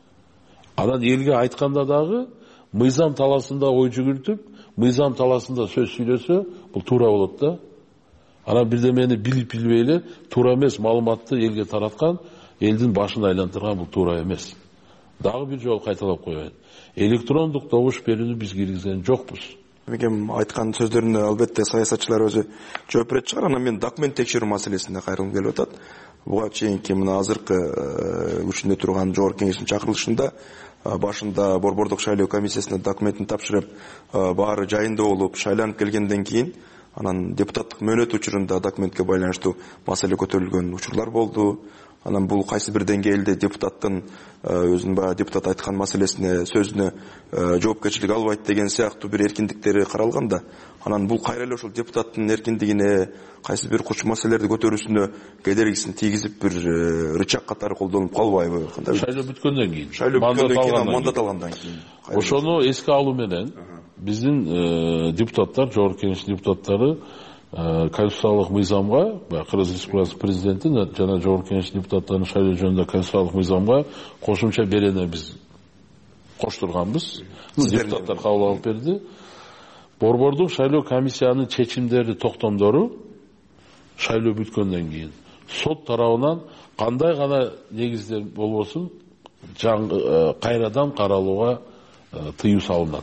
Анан элге айтканда дагы мыйзам таласында ой жүгүртүп, мыйзам таласында сөз сүйлөсө, бул туура болот да. Анан бирдемени билип билбей эле туура эмес маалыматты элге тараткан, элдин башын айлантырган бул туура эмес. Дагы бир жолу кайталап коеюн. Электрондук добуш берүүнү биз киргизген жокпуз. Мегем айткан сөздөрүнө албетте саясатчылар өзү жооп берет чыгар. Анан мен документ текшерүү маселесине кайрылгым келип атат. Буга чейинки мына азыркы күчүндө турган Жогорку Кеңештин чакырылышында башында борбордук шайлоо комиссиясына документин тапшырып, баары жайында болуп, шайланып келгенден кийин анан депутаттык мөөнөт учурунда документке байланыштуу маселе көтөрүлгөн учурлар болду. Анан бул кайсы бир деңгээлде депутаттын өзүнүн баягы депутат айткан маселесине, сөзүнө жоопкерчилик албайт деген сыяктуу бир эркиндиктери каралган да. Анан бул кайра эле ошол депутаттын эркиндигине, кайсы бир куч маселелерди көтөрүүсүнө кедергисин тийгизип бир рычаг катары колдонуп калбайбы? Шайлоо бүткөндөн кийин. Шайлоо бүткөндөн кийин, мандат алгандан кийин. Ошону эске алуу менен биздин депутаттар, Жогорку Кеңештин депутаттары конституциялык мыйзамга, Кыргыз Республикасы президенти жана Жогорку Кеңештин депутаттарынын шайлоо жөнүндө конституциялык мыйзамга кошумча берене биз коштурганбыз. Депутаттар кабыл алып берди. Борбордук шайлоо комиссиянын чечимдери, токтомдору шайлоо бүткөндөн кийин сот тарабынан кандай гана негиздер болбосун кайрадан каралууга тыюу салынат.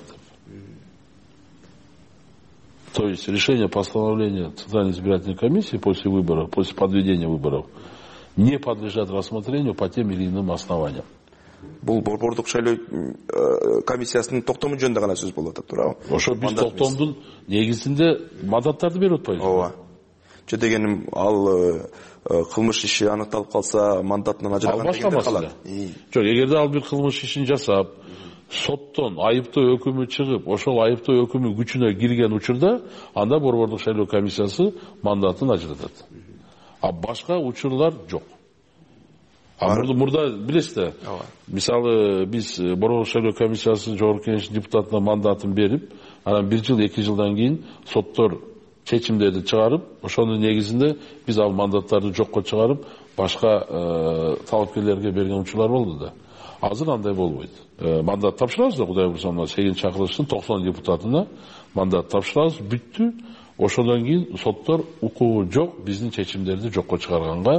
То есть решение постановления Центральной избирательной комиссии после выборов, после подведения выборов, не подлежат рассмотрению по тем или иным основаниям. Бул борбордук шайлоо комиссиясынын токтому жөнүндө гана сөз болуп атат, туурабы? Ошо биз токтомдун негизинде мандаттарды берип атпайбыз. Ооба. Же дегеним, ал кылмыш иши аныкталып калса, мандатынан ажыраган дегендер калат. Жок, эгерде ал бир кылмыш ишин жасап, соттон айыптоо өкүмү чыгып, ошол айыптоо өкүмү күчүнө кирген учурда, анда борбордук шайлоо комиссиясы мандатын ажыратат. А башка учурлар жок. А мурда билесиз, мисалы биз борбордук шайлоо комиссиясы Жогорку Кеңештин депутатына мандатын берип, анан бир жыл, эки жылдан кийин соттор чечимдерди чыгарып, ошонун негизинде биз ал мандаттарды жокко чыгарып, башка талапкерлерге берген учурлар болду да. Азыр андай болбойт. Мандат тапшырабыз да, Кудай буйрса, мына сегизинчи чакырылыштын токсон депутатына мандат тапшырабыз, бүттү. Ошондон кийин соттор укугу жок, биздин чечимдерди жокко чыгарганга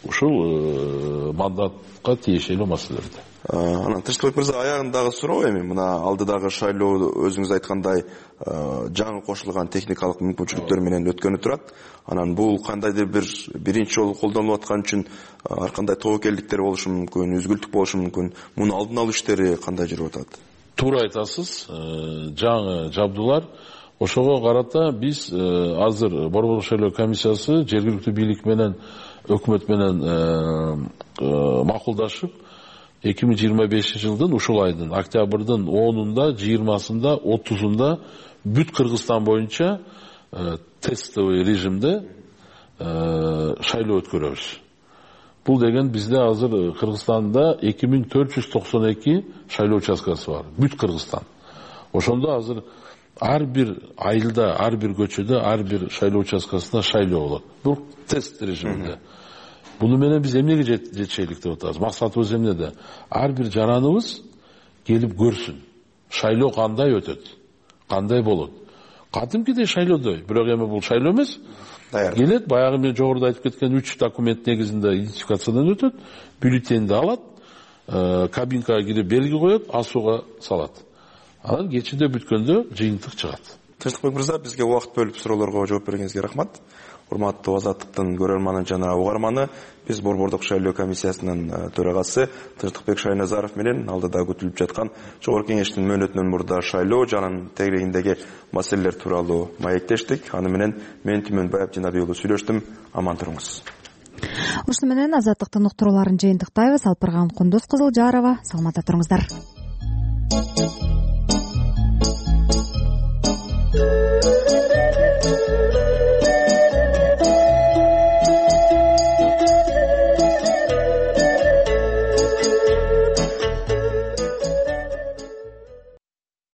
ушул мандатка тиешелүү маселелерди. Анан Тынчтыкбек мырза, аягындагы суроо эми мына алдыдагы шайлоо өзүңүз айткандай жаңы кошулган техникалык мүмкүнчүлүктөр менен өткөнү турат. Анан бул кандайдыр бир биринчи жолу колдонулуп аткан үчүн ар кандай тобокелдиктер болушу мүмкүн, үзгүлтүк болушу мүмкүн. Муну алдын алуу иштери кандай жүрүп атат? Туура айтасыз. Жаңы жабдуулар ошого карата биз азыр борбордук шайлоо комиссиясы жергиликтүү бийлик менен өкмөт менен макулдашып, эки миң жыйырма бешинчи жылдын ушул айдын октябрдын онунда, жыйырмасында, отузунда бүт Кыргызстан боюнча тестовый режимде шайлоо өткөрөбүз. Бул деген бизде азыр Кыргызстанда эки миң төрт жүз токсон эки шайлоо участкасы бар. Бүт Кыргызстан. Ошондо азыр ар бир айылда, ар бир көчөдө, ар бир шайлоо участкасында шайлоо болот. Бул тест режиминде. Буну менен биз эмнеге жетишелик деп атабыз? Максатыбыз эмнеде? Ар бир жараныбыз келип көрсүн. шайлоо кандай өтөт, кандай болот? Кадимкидей шайлоодой, бирок эми бул шайлоо эмес. Келет, баягы мен жогоруда айтып кеткен үч документ негизинде идентификациядан өтөт, бюллетенди алат, кабинкага кирип белги коет, асууга салат. Анан кечинде бүткөндө жыйынтык чыгат. Тынчтыкбек мырза, бизге убакыт бөлүп суроолорго жооп бергениңизге рахмат. Урматтуу Азаттыктын көрөрманы жана угарманы, биз Борбордук шайлоо комиссиясынын төрагасы Тынчтыкбек Шайназаров менен алдыда күтүлүп жаткан Жогорку Кеңештин мөөнөтүнөн мурда шайлоо жанын тегерегиндеги маселелер тууралуу маектештик. Аны менен мен Түмөнбаев Жанаби уулу сүйлөштүм. Аман туруңуз. Ушуну менен Азаттыктын уктурууларын жыйынтыктайбыз. Алып барган Кундуз Кызылжарова. Саламатта туруңуздар.